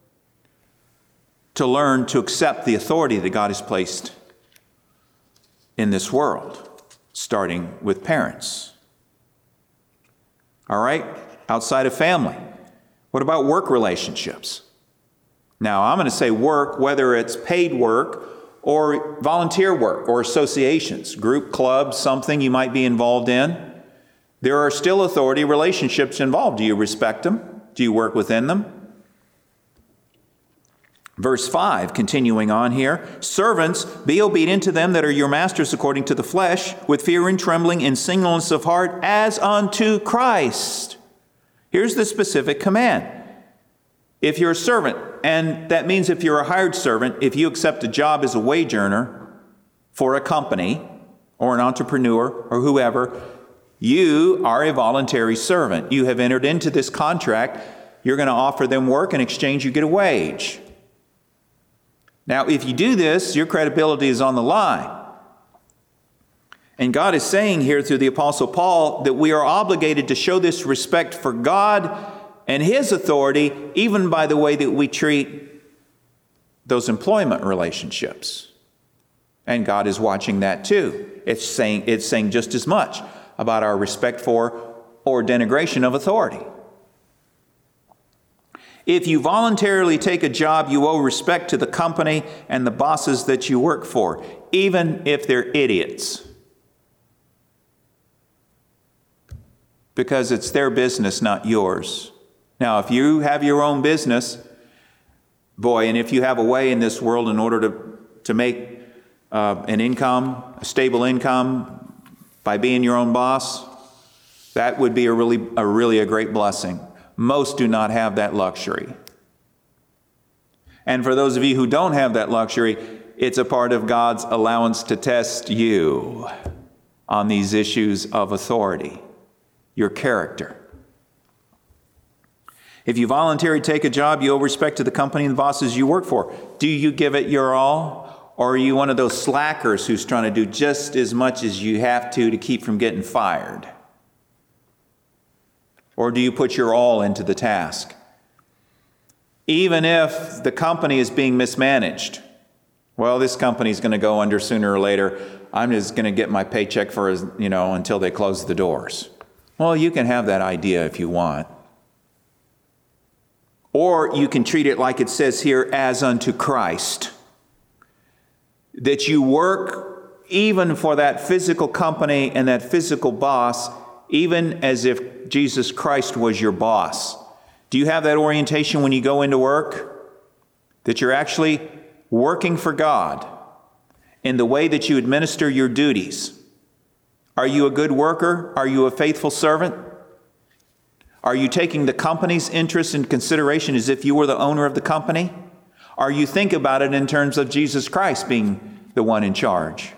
to learn to accept the authority that God has placed in this world, starting with parents. All right? Outside of family. What about work relationships? Now, I'm going to say work, whether it's paid work or volunteer work or associations, group, clubs, something you might be involved in. There are still authority relationships involved. Do you respect them? Do you work within them? Verse five, continuing on here, servants, be obedient to them that are your masters according to the flesh, with fear and trembling in singleness of heart, as unto Christ. Here's the specific command. If you're a servant, and that means if you're a hired servant, if you accept a job as a wage earner for a company or an entrepreneur or whoever, you are a voluntary servant. You have entered into this contract. You're going to offer them work. In exchange, you get a wage. Now, if you do this, your credibility is on the line. And God is saying here through the Apostle Paul that we are obligated to show this respect for God and His authority, even by the way that we treat those employment relationships. And God is watching that too. It's saying, it's saying just as much about our respect for or denigration of authority. If you voluntarily take a job, you owe respect to the company and the bosses that you work for, even if they're idiots. Because it's their business, not yours. Now, if you have your own business, boy, and if you have a way in this world in order to, to make uh, an income, a stable income by being your own boss, that would be a really, a really a great blessing. Most do not have that luxury. And for those of you who don't have that luxury, it's a part of God's allowance to test you on these issues of authority, your character. If you voluntarily take a job, you owe respect to the company and the bosses you work for. Do you give it your all? Or are you one of those slackers who's trying to do just as much as you have to to keep from getting fired? Or do you put your all into the task? Even if the company is being mismanaged, well, this company is going to go under sooner or later. I'm just going to get my paycheck for, you know, until they close the doors. Well, you can have that idea if you want. Or you can treat it like it says here, as unto Christ. That you work even for that physical company and that physical boss, even as if Jesus Christ was your boss. Do you have that orientation when you go into work? That you're actually working for God in the way that you administer your duties. Are you a good worker? Are you a faithful servant? Are you taking the company's interest in consideration as if you were the owner of the company? Are you think about it in terms of Jesus Christ being the one in charge?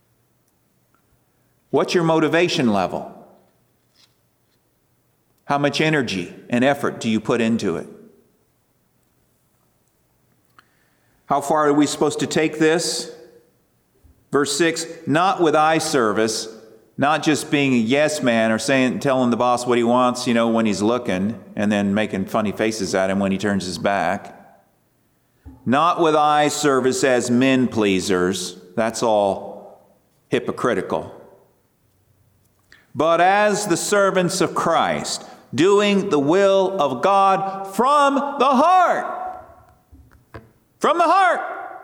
What's your motivation level? How much energy and effort do you put into it? How far are we supposed to take this? Verse six, not with eye service, not just being a yes man or saying, telling the boss what he wants, you know, when he's looking and then making funny faces at him when he turns his back. Not with eye service as men pleasers. That's all hypocritical. But as the servants of Christ, doing the will of God from the heart. from the heart.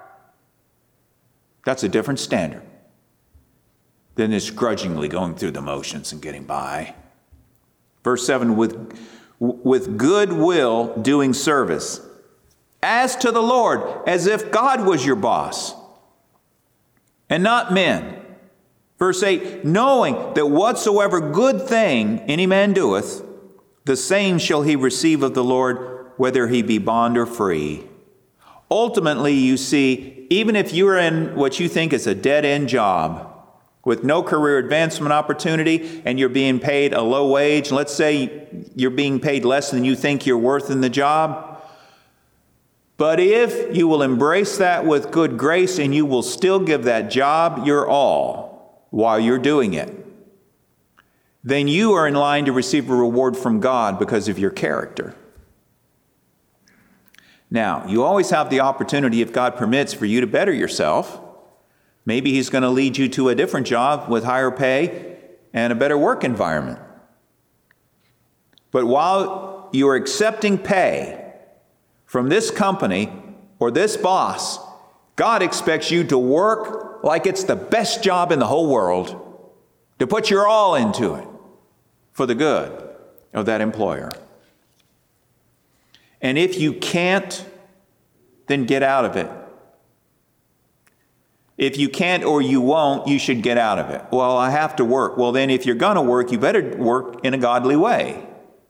That's a different standard than this grudgingly going through the motions and getting by. Verse seven, with, with good will doing service, as to the Lord, as if God was your boss, and not men. Verse eight, knowing that whatsoever good thing any man doeth, the same shall he receive of the Lord, whether he be bond or free. Ultimately, you see, even if you're in what you think is a dead-end job, with no career advancement opportunity, and you're being paid a low wage, let's say you're being paid less than you think you're worth in the job, but if you will embrace that with good grace and you will still give that job your all while you're doing it, then you are in line to receive a reward from God because of your character. Now, you always have the opportunity, if God permits, for you to better yourself. Maybe He's going to lead you to a different job with higher pay and a better work environment. But while you're accepting pay from this company or this boss, God expects you to work like it's the best job in the whole world, to put your all into it for the good of that employer. And if you can't, then get out of it. If you can't or you won't, you should get out of it. Well, I have to work. Well, then if you're going to work, you better work in a godly way.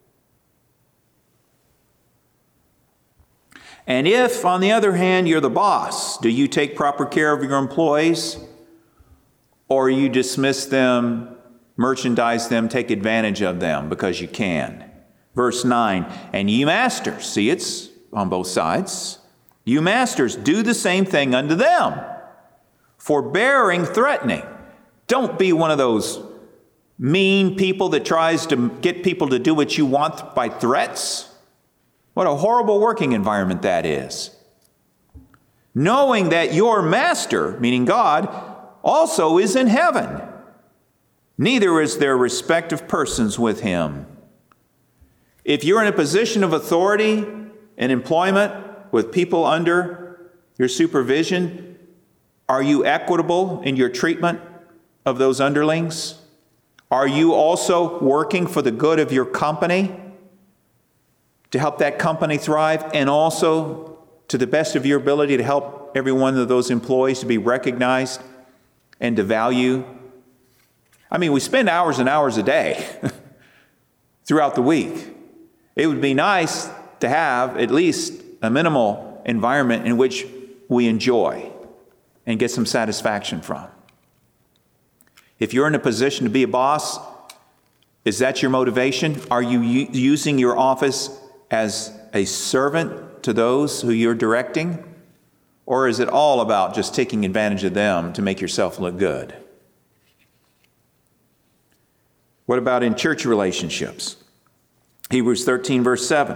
And if, on the other hand, you're the boss, do you take proper care of your employees? Or you dismiss them, merchandise them, take advantage of them because you can? Verse nine, and ye masters, see, it's on both sides. You masters, do the same thing unto them, forbearing threatening. Don't be one of those mean people that tries to get people to do what you want by threats. What a horrible working environment that is. Knowing that your master, meaning God, also is in heaven. Neither is there respect of persons with him. If you're in a position of authority and employment with people under your supervision, are you equitable in your treatment of those underlings? Are you also working for the good of your company to help that company thrive, and also to the best of your ability to help every one of those employees to be recognized and to value? I mean, we spend hours and hours a day throughout the week. It would be nice to have at least a minimal environment in which we enjoy and get some satisfaction from. If you're in a position to be a boss, is that your motivation? Are you u- using your office as a servant to those who you're directing? Or is it all about just taking advantage of them to make yourself look good? What about in church relationships? Hebrews thirteen, verse seven.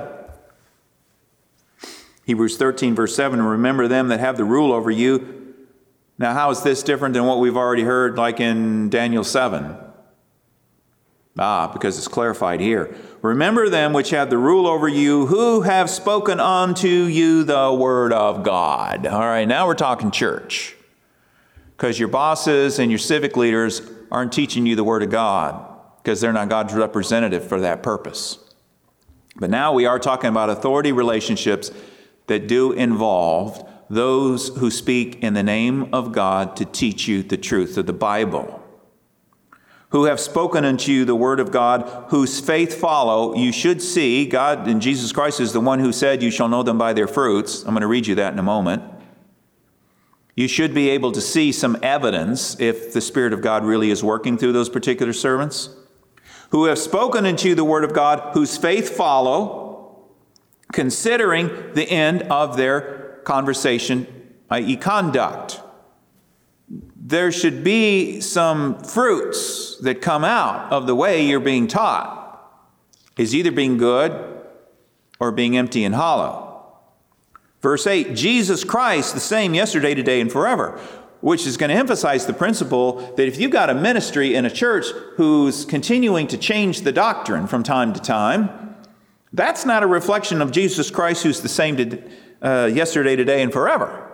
Hebrews thirteen, verse seven, remember them that have the rule over you. Now, how is this different than what we've already heard, like in Daniel seven? Ah, because it's clarified here. Remember them which have the rule over you, who have spoken unto you the word of God. All right, now we're talking church. Because your bosses and your civic leaders aren't teaching you the word of God, because they're not God's representative for that purpose. But now we are talking about authority relationships that do involve those who speak in the name of God to teach you the truth of the Bible. Who have spoken unto you the word of God, whose faith follow. You should see, God and Jesus Christ is the one who said, you shall know them by their fruits. I'm going to read you that in a moment. You should be able to see some evidence if the Spirit of God really is working through those particular servants. Who have spoken unto you the word of God, whose faith follow, considering the end of their conversation, that is conduct. There should be some fruits that come out of the way you're being taught. Is either being good or being empty and hollow. Verse eight, Jesus Christ, the same yesterday, today, and forever. Which is going to emphasize the principle that if you've got a ministry in a church who's continuing to change the doctrine from time to time, that's not a reflection of Jesus Christ, who's the same to, uh, yesterday, today, and forever.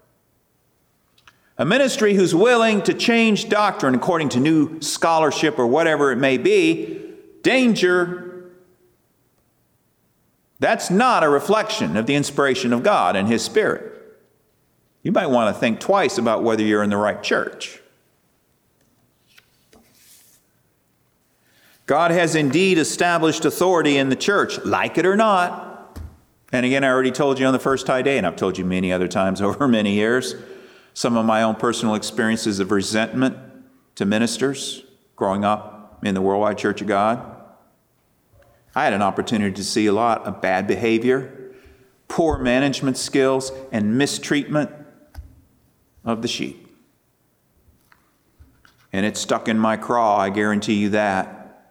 A ministry who's willing to change doctrine according to new scholarship or whatever it may be, danger. That's not a reflection of the inspiration of God and His Spirit. You might want to think twice about whether you're in the right church. God has indeed established authority in the church, like it or not. And again, I already told you on the first high day, and I've told you many other times over many years, some of my own personal experiences of resentment to ministers growing up in the Worldwide Church of God. I had an opportunity to see a lot of bad behavior, poor management skills, and mistreatment of the sheep. And it stuck in my craw, I guarantee you that.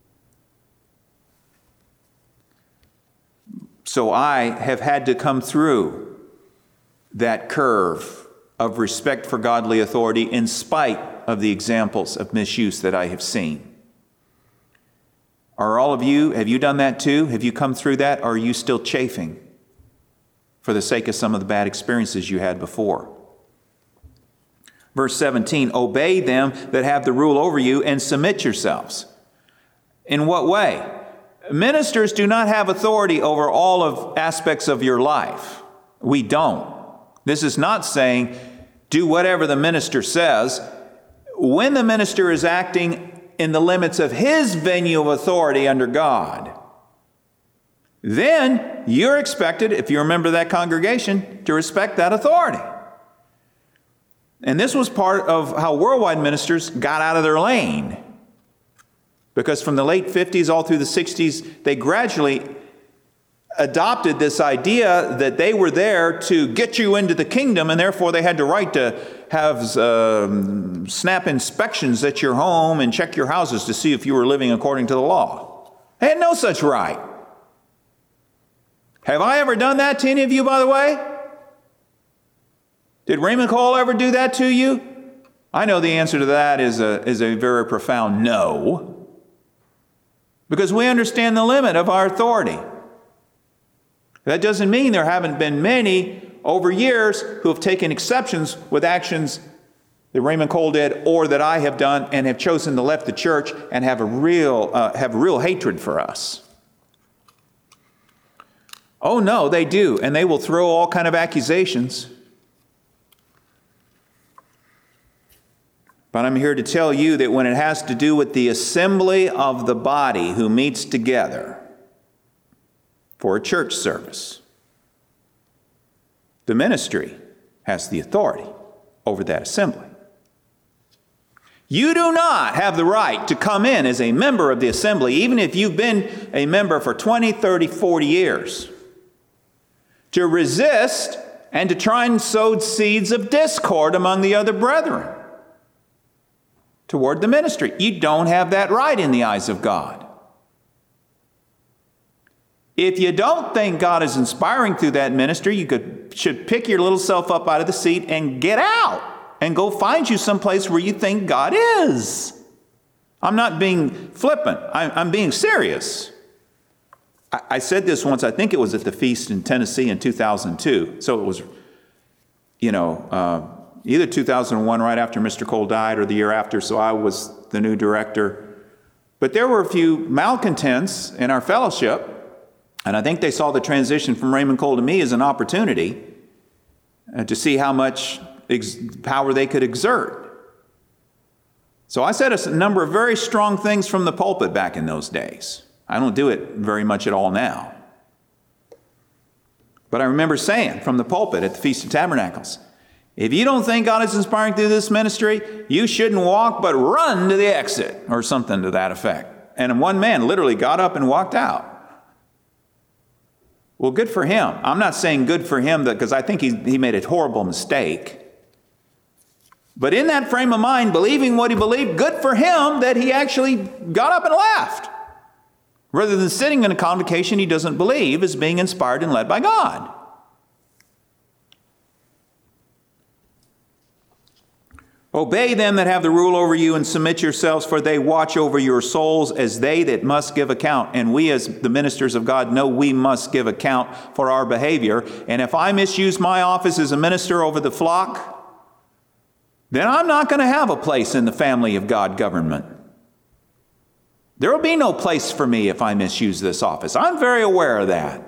So I have had to come through that curve of respect for godly authority in spite of the examples of misuse that I have seen. Are all of you, have you done that too? Have you come through that? Or are you still chafing for the sake of some of the bad experiences you had before? Verse seventeen, obey them that have the rule over you and submit yourselves. In what way? Ministers do not have authority over all of aspects of your life. We don't. This is not saying do whatever the minister says. When the minister is acting in the limits of his venue of authority under God, then you're expected, if you're a member of that congregation, to respect that authority. And this was part of how worldwide ministers got out of their lane. Because from the late fifties all through the sixties, they gradually adopted this idea that they were there to get you into the kingdom, and therefore they had the right to have um, snap inspections at your home and check your houses to see if you were living according to the law. They had no such right. Have I ever done that to any of you, by the way? Did Raymond Cole ever do that to you? I know the answer to that is a, is a very profound no. Because we understand the limit of our authority. That doesn't mean there haven't been many over years who have taken exceptions with actions that Raymond Cole did or that I have done and have chosen to left the church and have a real, uh, have real hatred for us. Oh no, they do. And they will throw all kind of accusations. But I'm here to tell you that when it has to do with the assembly of the body who meets together for a church service, the ministry has the authority over that assembly. You do not have the right to come in as a member of the assembly, even if you've been a member for twenty, thirty, forty years, to resist and to try and sow seeds of discord among the other brethren toward the ministry. You don't have that right in the eyes of God. If you don't think God is inspiring through that ministry, you could, should pick your little self up out of the seat and get out and go find you someplace where you think God is. I'm not being flippant. I'm, I'm being serious. I, I said this once, I think it was at the feast in Tennessee in two thousand two. So it was, you know, uh, either two thousand one, right after Mister Cole died, or the year after, so I was the new director. But there were a few malcontents in our fellowship, and I think they saw the transition from Raymond Cole to me as an opportunity uh, to see how much ex- power they could exert. So I said a number of very strong things from the pulpit back in those days. I don't do it very much at all now. But I remember saying from the pulpit at the Feast of Tabernacles, if you don't think God is inspiring through this ministry, you shouldn't walk, but run to the exit, or something to that effect. And one man literally got up and walked out. Well, good for him. I'm not saying good for him because I think he, he made a horrible mistake. But in that frame of mind, believing what he believed, good for him that he actually got up and left, rather than sitting in a convocation he doesn't believe is being inspired and led by God. Obey them that have the rule over you and submit yourselves, for they watch over your souls as they that must give account. And we as the ministers of God know we must give account for our behavior. And if I misuse my office as a minister over the flock, then I'm not going to have a place in the family of God government. There will be no place for me if I misuse this office. I'm very aware of that.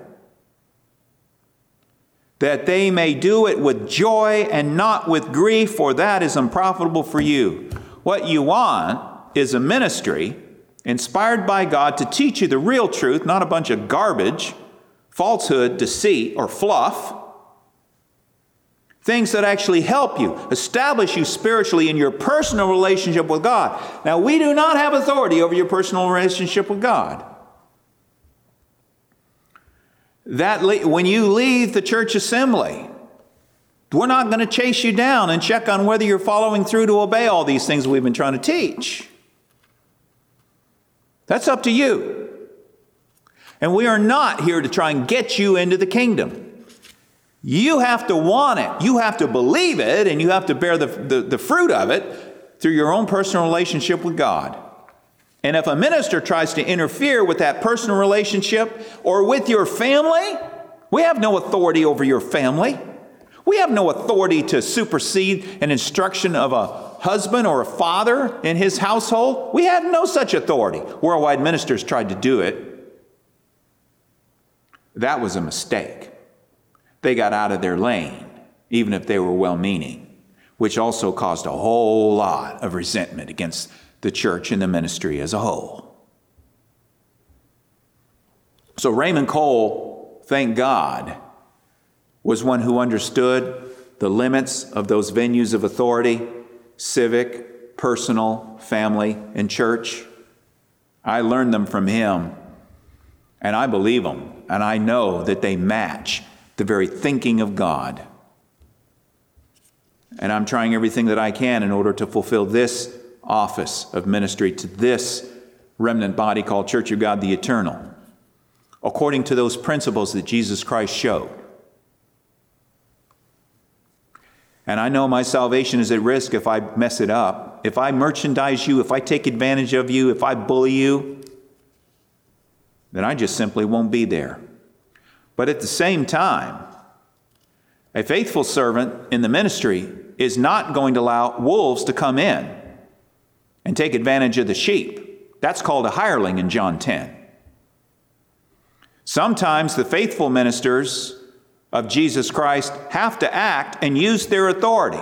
That they may do it with joy and not with grief, for that is unprofitable for you. What you want is a ministry inspired by God to teach you the real truth, not a bunch of garbage, falsehood, deceit, or fluff. Things that actually help you, establish you spiritually in your personal relationship with God. Now, we do not have authority over your personal relationship with God. That when you leave the church assembly, we're not going to chase you down and check on whether you're following through to obey all these things we've been trying to teach. That's up to you. And we are not here to try and get you into the kingdom. You have to want it. You have to believe it, and you have to bear the, the, the fruit of it through your own personal relationship with God. And if a minister tries to interfere with that personal relationship or with your family, we have no authority over your family. We have no authority to supersede an instruction of a husband or a father in his household. We have no such authority. Worldwide ministers tried to do it. That was a mistake. They got out of their lane, even if they were well-meaning, which also caused a whole lot of resentment against the church and the ministry as a whole. So Raymond Cole, thank God, was one who understood the limits of those venues of authority, civic, personal, family, and church. I learned them from him, and I believe them, and I know that they match the very thinking of God. And I'm trying everything that I can in order to fulfill this office of ministry to this remnant body called Church of God the Eternal, according to those principles that Jesus Christ showed. And I know my salvation is at risk if I mess it up. If I merchandise you, if I take advantage of you, if I bully you, then I just simply won't be there. But at the same time, a faithful servant in the ministry is not going to allow wolves to come in and take advantage of the sheep. That's called a hireling in John ten. Sometimes the faithful ministers of Jesus Christ have to act and use their authority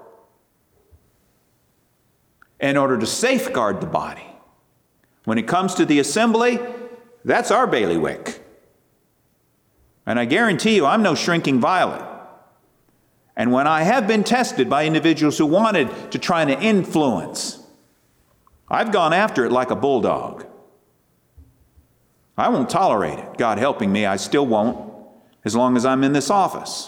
in order to safeguard the body. When it comes to the assembly, that's our bailiwick. And I guarantee you, I'm no shrinking violet. And when I have been tested by individuals who wanted to try to influence, I've gone after it like a bulldog. I won't tolerate it. God helping me, I still won't, as long as I'm in this office.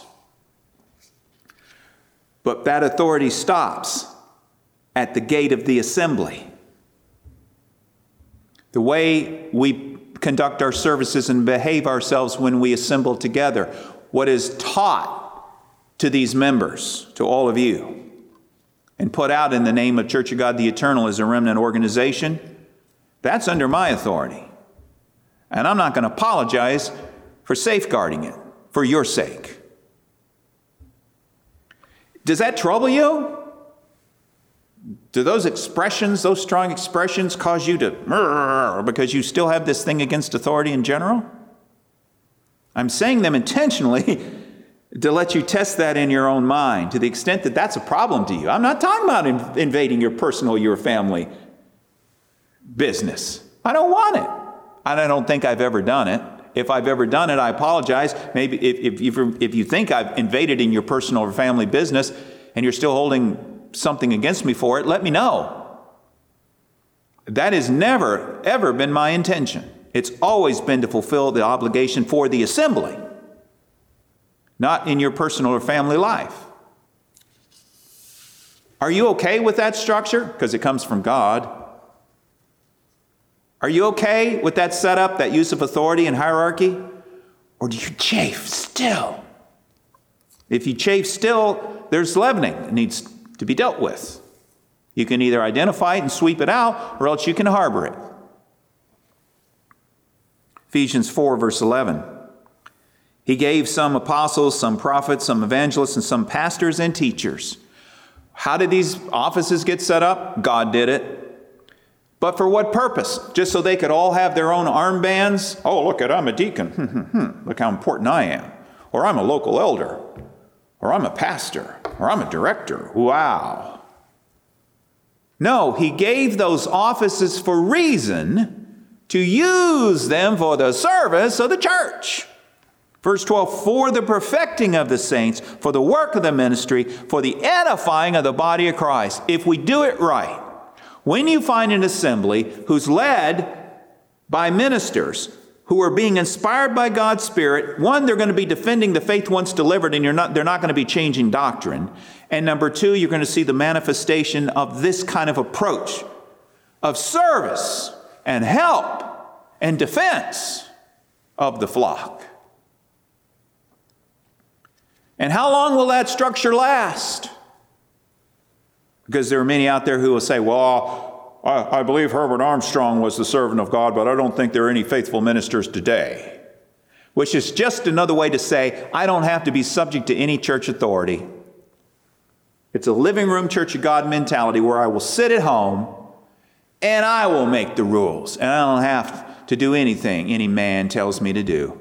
But that authority stops at the gate of the assembly. The way we conduct our services and behave ourselves when we assemble together, what is taught to these members, to all of you, and put out in the name of Church of God the Eternal as a remnant organization, that's under my authority. And I'm not going to apologize for safeguarding it for your sake. Does that trouble you? Do those expressions, those strong expressions, cause you to murr because you still have this thing against authority in general? I'm saying them intentionally to let you test that in your own mind to the extent that that's a problem to you. I'm not talking about in- invading your personal, your family business. I don't want it. And I don't think I've ever done it. If I've ever done it, I apologize. Maybe if, if, you, if you think I've invaded in your personal or family business and you're still holding something against me for it, let me know. That has never, ever been my intention. It's always been to fulfill the obligation for the assembly, not in your personal or family life. Are you okay with that structure? Because it comes from God. Are you okay with that setup, that use of authority and hierarchy? Or do you chafe still? If you chafe still, there's leavening that needs to be dealt with. You can either identify it and sweep it out, or else you can harbor it. Ephesians four, verse eleven. He gave some apostles, some prophets, some evangelists, and some pastors and teachers. How did these offices get set up? God did it. But for what purpose? Just so they could all have their own armbands? Oh, look at, I'm a deacon. Look how important I am. Or I'm a local elder. Or I'm a pastor. Or I'm a director. Wow. No, he gave those offices for reason to use them for the service of the church. Verse twelve, for the perfecting of the saints, for the work of the ministry, for the edifying of the body of Christ. If we do it right, when you find an assembly who's led by ministers who are being inspired by God's Spirit, one, they're going to be defending the faith once delivered, and you're not, they're not going to be changing doctrine. And number two, you're going to see the manifestation of this kind of approach of service and help and defense of the flock. And how long will that structure last? Because there are many out there who will say, well, I, I believe Herbert Armstrong was the servant of God, but I don't think there are any faithful ministers today. Which is just another way to say, I don't have to be subject to any church authority. It's a living room Church of God mentality where I will sit at home and I will make the rules. And I don't have to do anything any man tells me to do.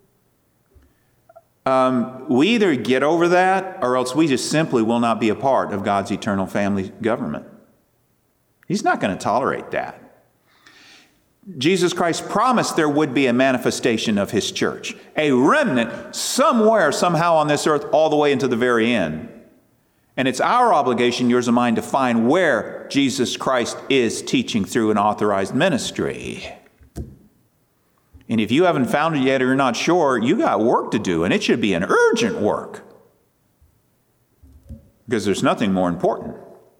Um, we either get over that or else we just simply will not be a part of God's eternal family government. He's not going to tolerate that. Jesus Christ promised there would be a manifestation of His church, a remnant somewhere, somehow on this earth, all the way into the very end. And it's our obligation, yours and mine, to find where Jesus Christ is teaching through an authorized ministry. And if you haven't found it yet or you're not sure, you got work to do, and it should be an urgent work. Because there's nothing more important.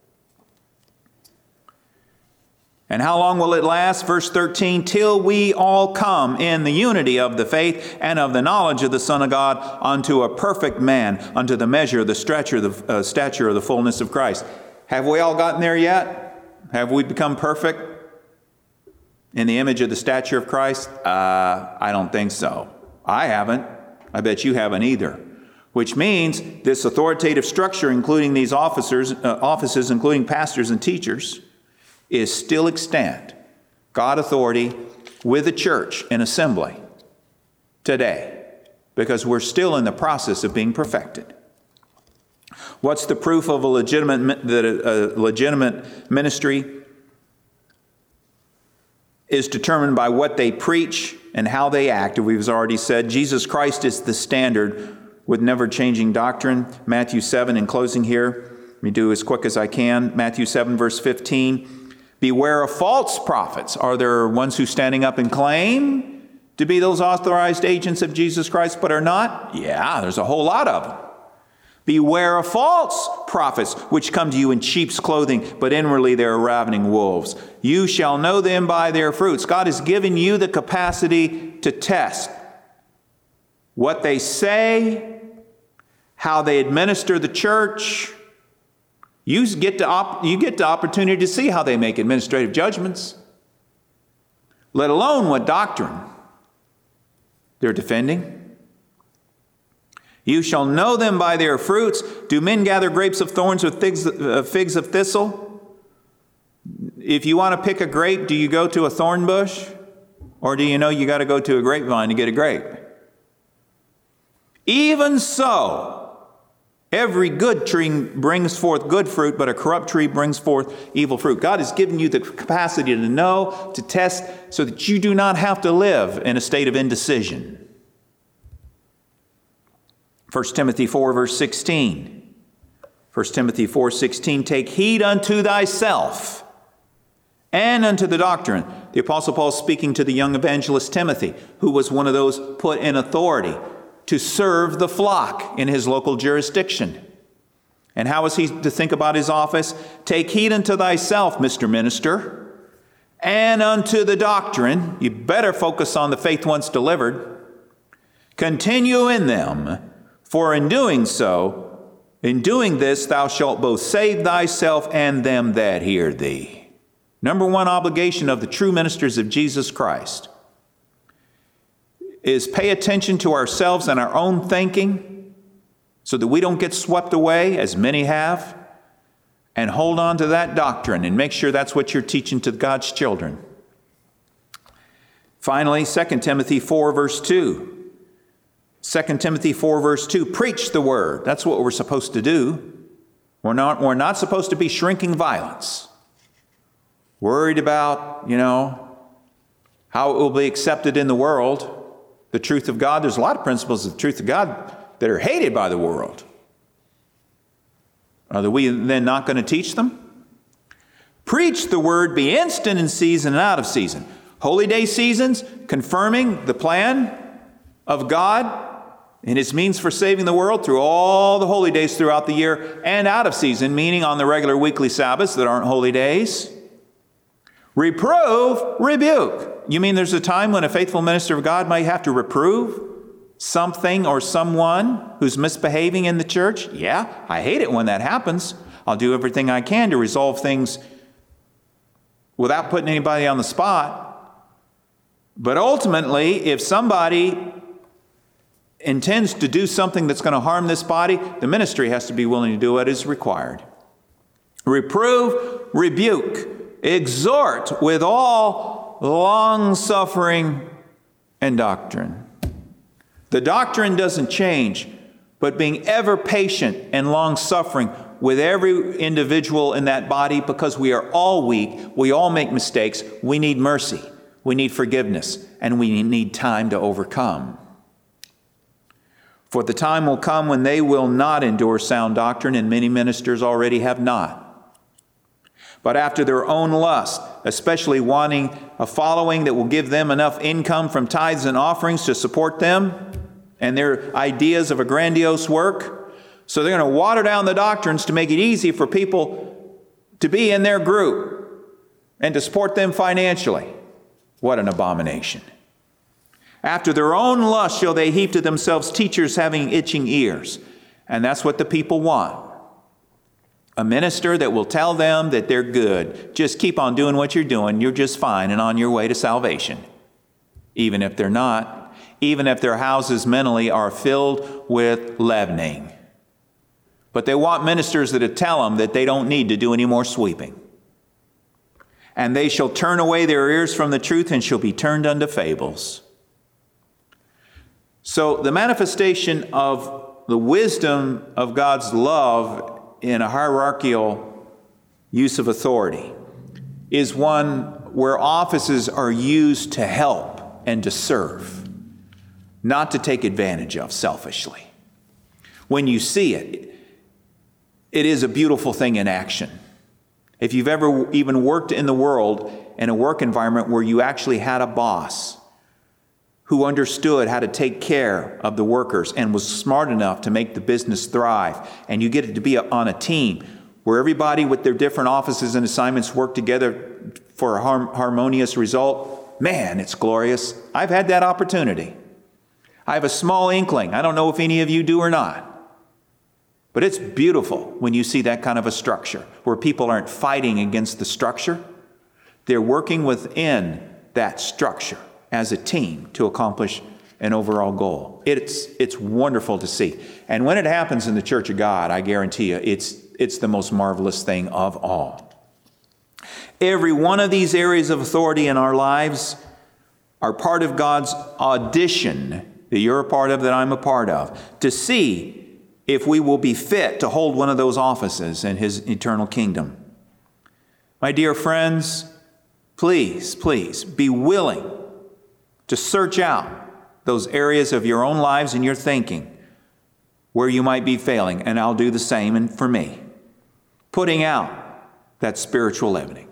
And how long will it last? Verse thirteen, till we all come in the unity of the faith and of the knowledge of the Son of God unto a perfect man, unto the measure of the stature of the, uh, stature of the fullness of Christ. Have we all gotten there yet? Have we become perfect in the image of the stature of Christ? Uh, I don't think so. I haven't. I bet you haven't either. Which means this authoritative structure, including these officers, uh, offices, including pastors and teachers, is still extant. God authority with the church and assembly today, because we're still in the process of being perfected. What's the proof of a legitimate, that a legitimate ministry is determined by what they preach and how they act? We've already said Jesus Christ is the standard with never changing doctrine. Matthew seven, in closing here, let me do as quick as I can. Matthew seven, verse fifteen. Beware of false prophets. Are there ones who standing up and claim to be those authorized agents of Jesus Christ but are not? Yeah, there's a whole lot of them. Beware of false prophets, which come to you in sheep's clothing, but inwardly they are ravening wolves. You shall know them by their fruits. God has given you the capacity to test what they say, how they administer the church. You get the op- you get the opportunity to see how they make administrative judgments, let alone what doctrine they're defending. You shall know them by their fruits. Do men gather grapes of thorns or figs, uh, figs of thistle? If you want to pick a grape, do you go to a thorn bush? Or do you know you got to go to a grapevine to get a grape? Even so, every good tree brings forth good fruit, but a corrupt tree brings forth evil fruit. God has given you the capacity to know, to test, so that you do not have to live in a state of indecision. First Timothy four, verse sixteen. First Timothy four, sixteen. Take heed unto thyself and unto the doctrine. The Apostle Paul speaking to the young evangelist Timothy, who was one of those put in authority to serve the flock in his local jurisdiction. And how is he to think about his office? Take heed unto thyself, Mister Minister, and unto the doctrine. You better focus on the faith once delivered. Continue in them, for in doing so, In doing this, thou shalt both save thyself and them that hear thee. Number one obligation of the true ministers of Jesus Christ is pay attention to ourselves and our own thinking so that we don't get swept away, as many have, and hold on to that doctrine and make sure that's what you're teaching to God's children. Finally, Second Timothy four, verse two. Second Timothy four, verse two, preach the word. That's what we're supposed to do. We're not, we're not supposed to be shrinking violence. Worried about, you know, how it will be accepted in the world. The truth of God, there's a lot of principles of the truth of God that are hated by the world. Are we then not going to teach them? Preach the word, be instant in season and out of season. Holy day seasons, confirming the plan of God and His means for saving the world through all the holy days throughout the year, and out of season, meaning on the regular weekly Sabbaths that aren't holy days. Reprove, rebuke. You mean there's a time when a faithful minister of God might have to reprove something or someone who's misbehaving in the church? Yeah, I hate it when that happens. I'll do everything I can to resolve things without putting anybody on the spot. But ultimately, if somebody intends to do something that's going to harm this body, the ministry has to be willing to do what is required. Reprove, rebuke, exhort with all long-suffering and doctrine. The doctrine doesn't change, but being ever patient and long-suffering with every individual in that body, because we are all weak, we all make mistakes, we need mercy, we need forgiveness, and we need time to overcome. For the time will come when they will not endure sound doctrine, and many ministers already have not. But after their own lust, especially wanting a following that will give them enough income from tithes and offerings to support them and their ideas of a grandiose work. So they're going to water down the doctrines to make it easy for people to be in their group and to support them financially. What an abomination. After their own lust shall they heap to themselves teachers having itching ears. And that's what the people want. A minister that will tell them that they're good. Just keep on doing what you're doing. You're just fine and on your way to salvation. Even if they're not. Even if their houses mentally are filled with leavening. But they want ministers that tell them that they don't need to do any more sweeping. And they shall turn away their ears from the truth and shall be turned unto fables. So the manifestation of the wisdom of God's love in a hierarchical use of authority is one where offices are used to help and to serve, not to take advantage of selfishly. When you see it, it is a beautiful thing in action. If you've ever even worked in the world in a work environment where you actually had a boss who understood how to take care of the workers and was smart enough to make the business thrive, and you get it to be on a team where everybody with their different offices and assignments work together for a harmonious result, man, it's glorious. I've had that opportunity. I have a small inkling. I don't know if any of you do or not. But it's beautiful when you see that kind of a structure where people aren't fighting against the structure. They're working within that structure as a team to accomplish an overall goal. It's it's wonderful to see. And when it happens in the Church of God, I guarantee you, it's it's the most marvelous thing of all. Every one of these areas of authority in our lives are part of God's audition that you're a part of, that I'm a part of, to see if we will be fit to hold one of those offices in His eternal kingdom. My dear friends, please, please be willing to search out those areas of your own lives and your thinking where you might be failing, and I'll do the same and for me. Putting out that spiritual leavening.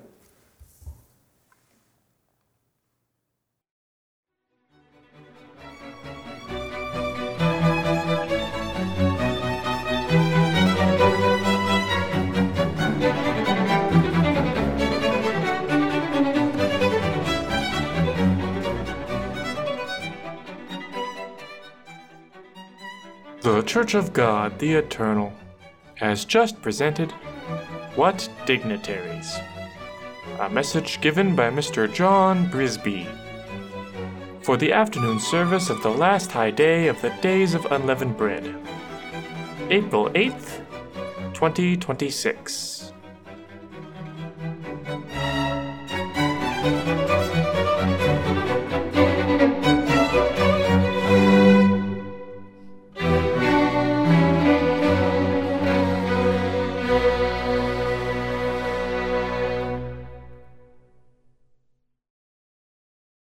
The Church of God, the Eternal, has just presented What Dignitaries? A message given by Mister John Brisby for the afternoon service of the last high day of the Days of Unleavened Bread, April eighth, twenty twenty-six.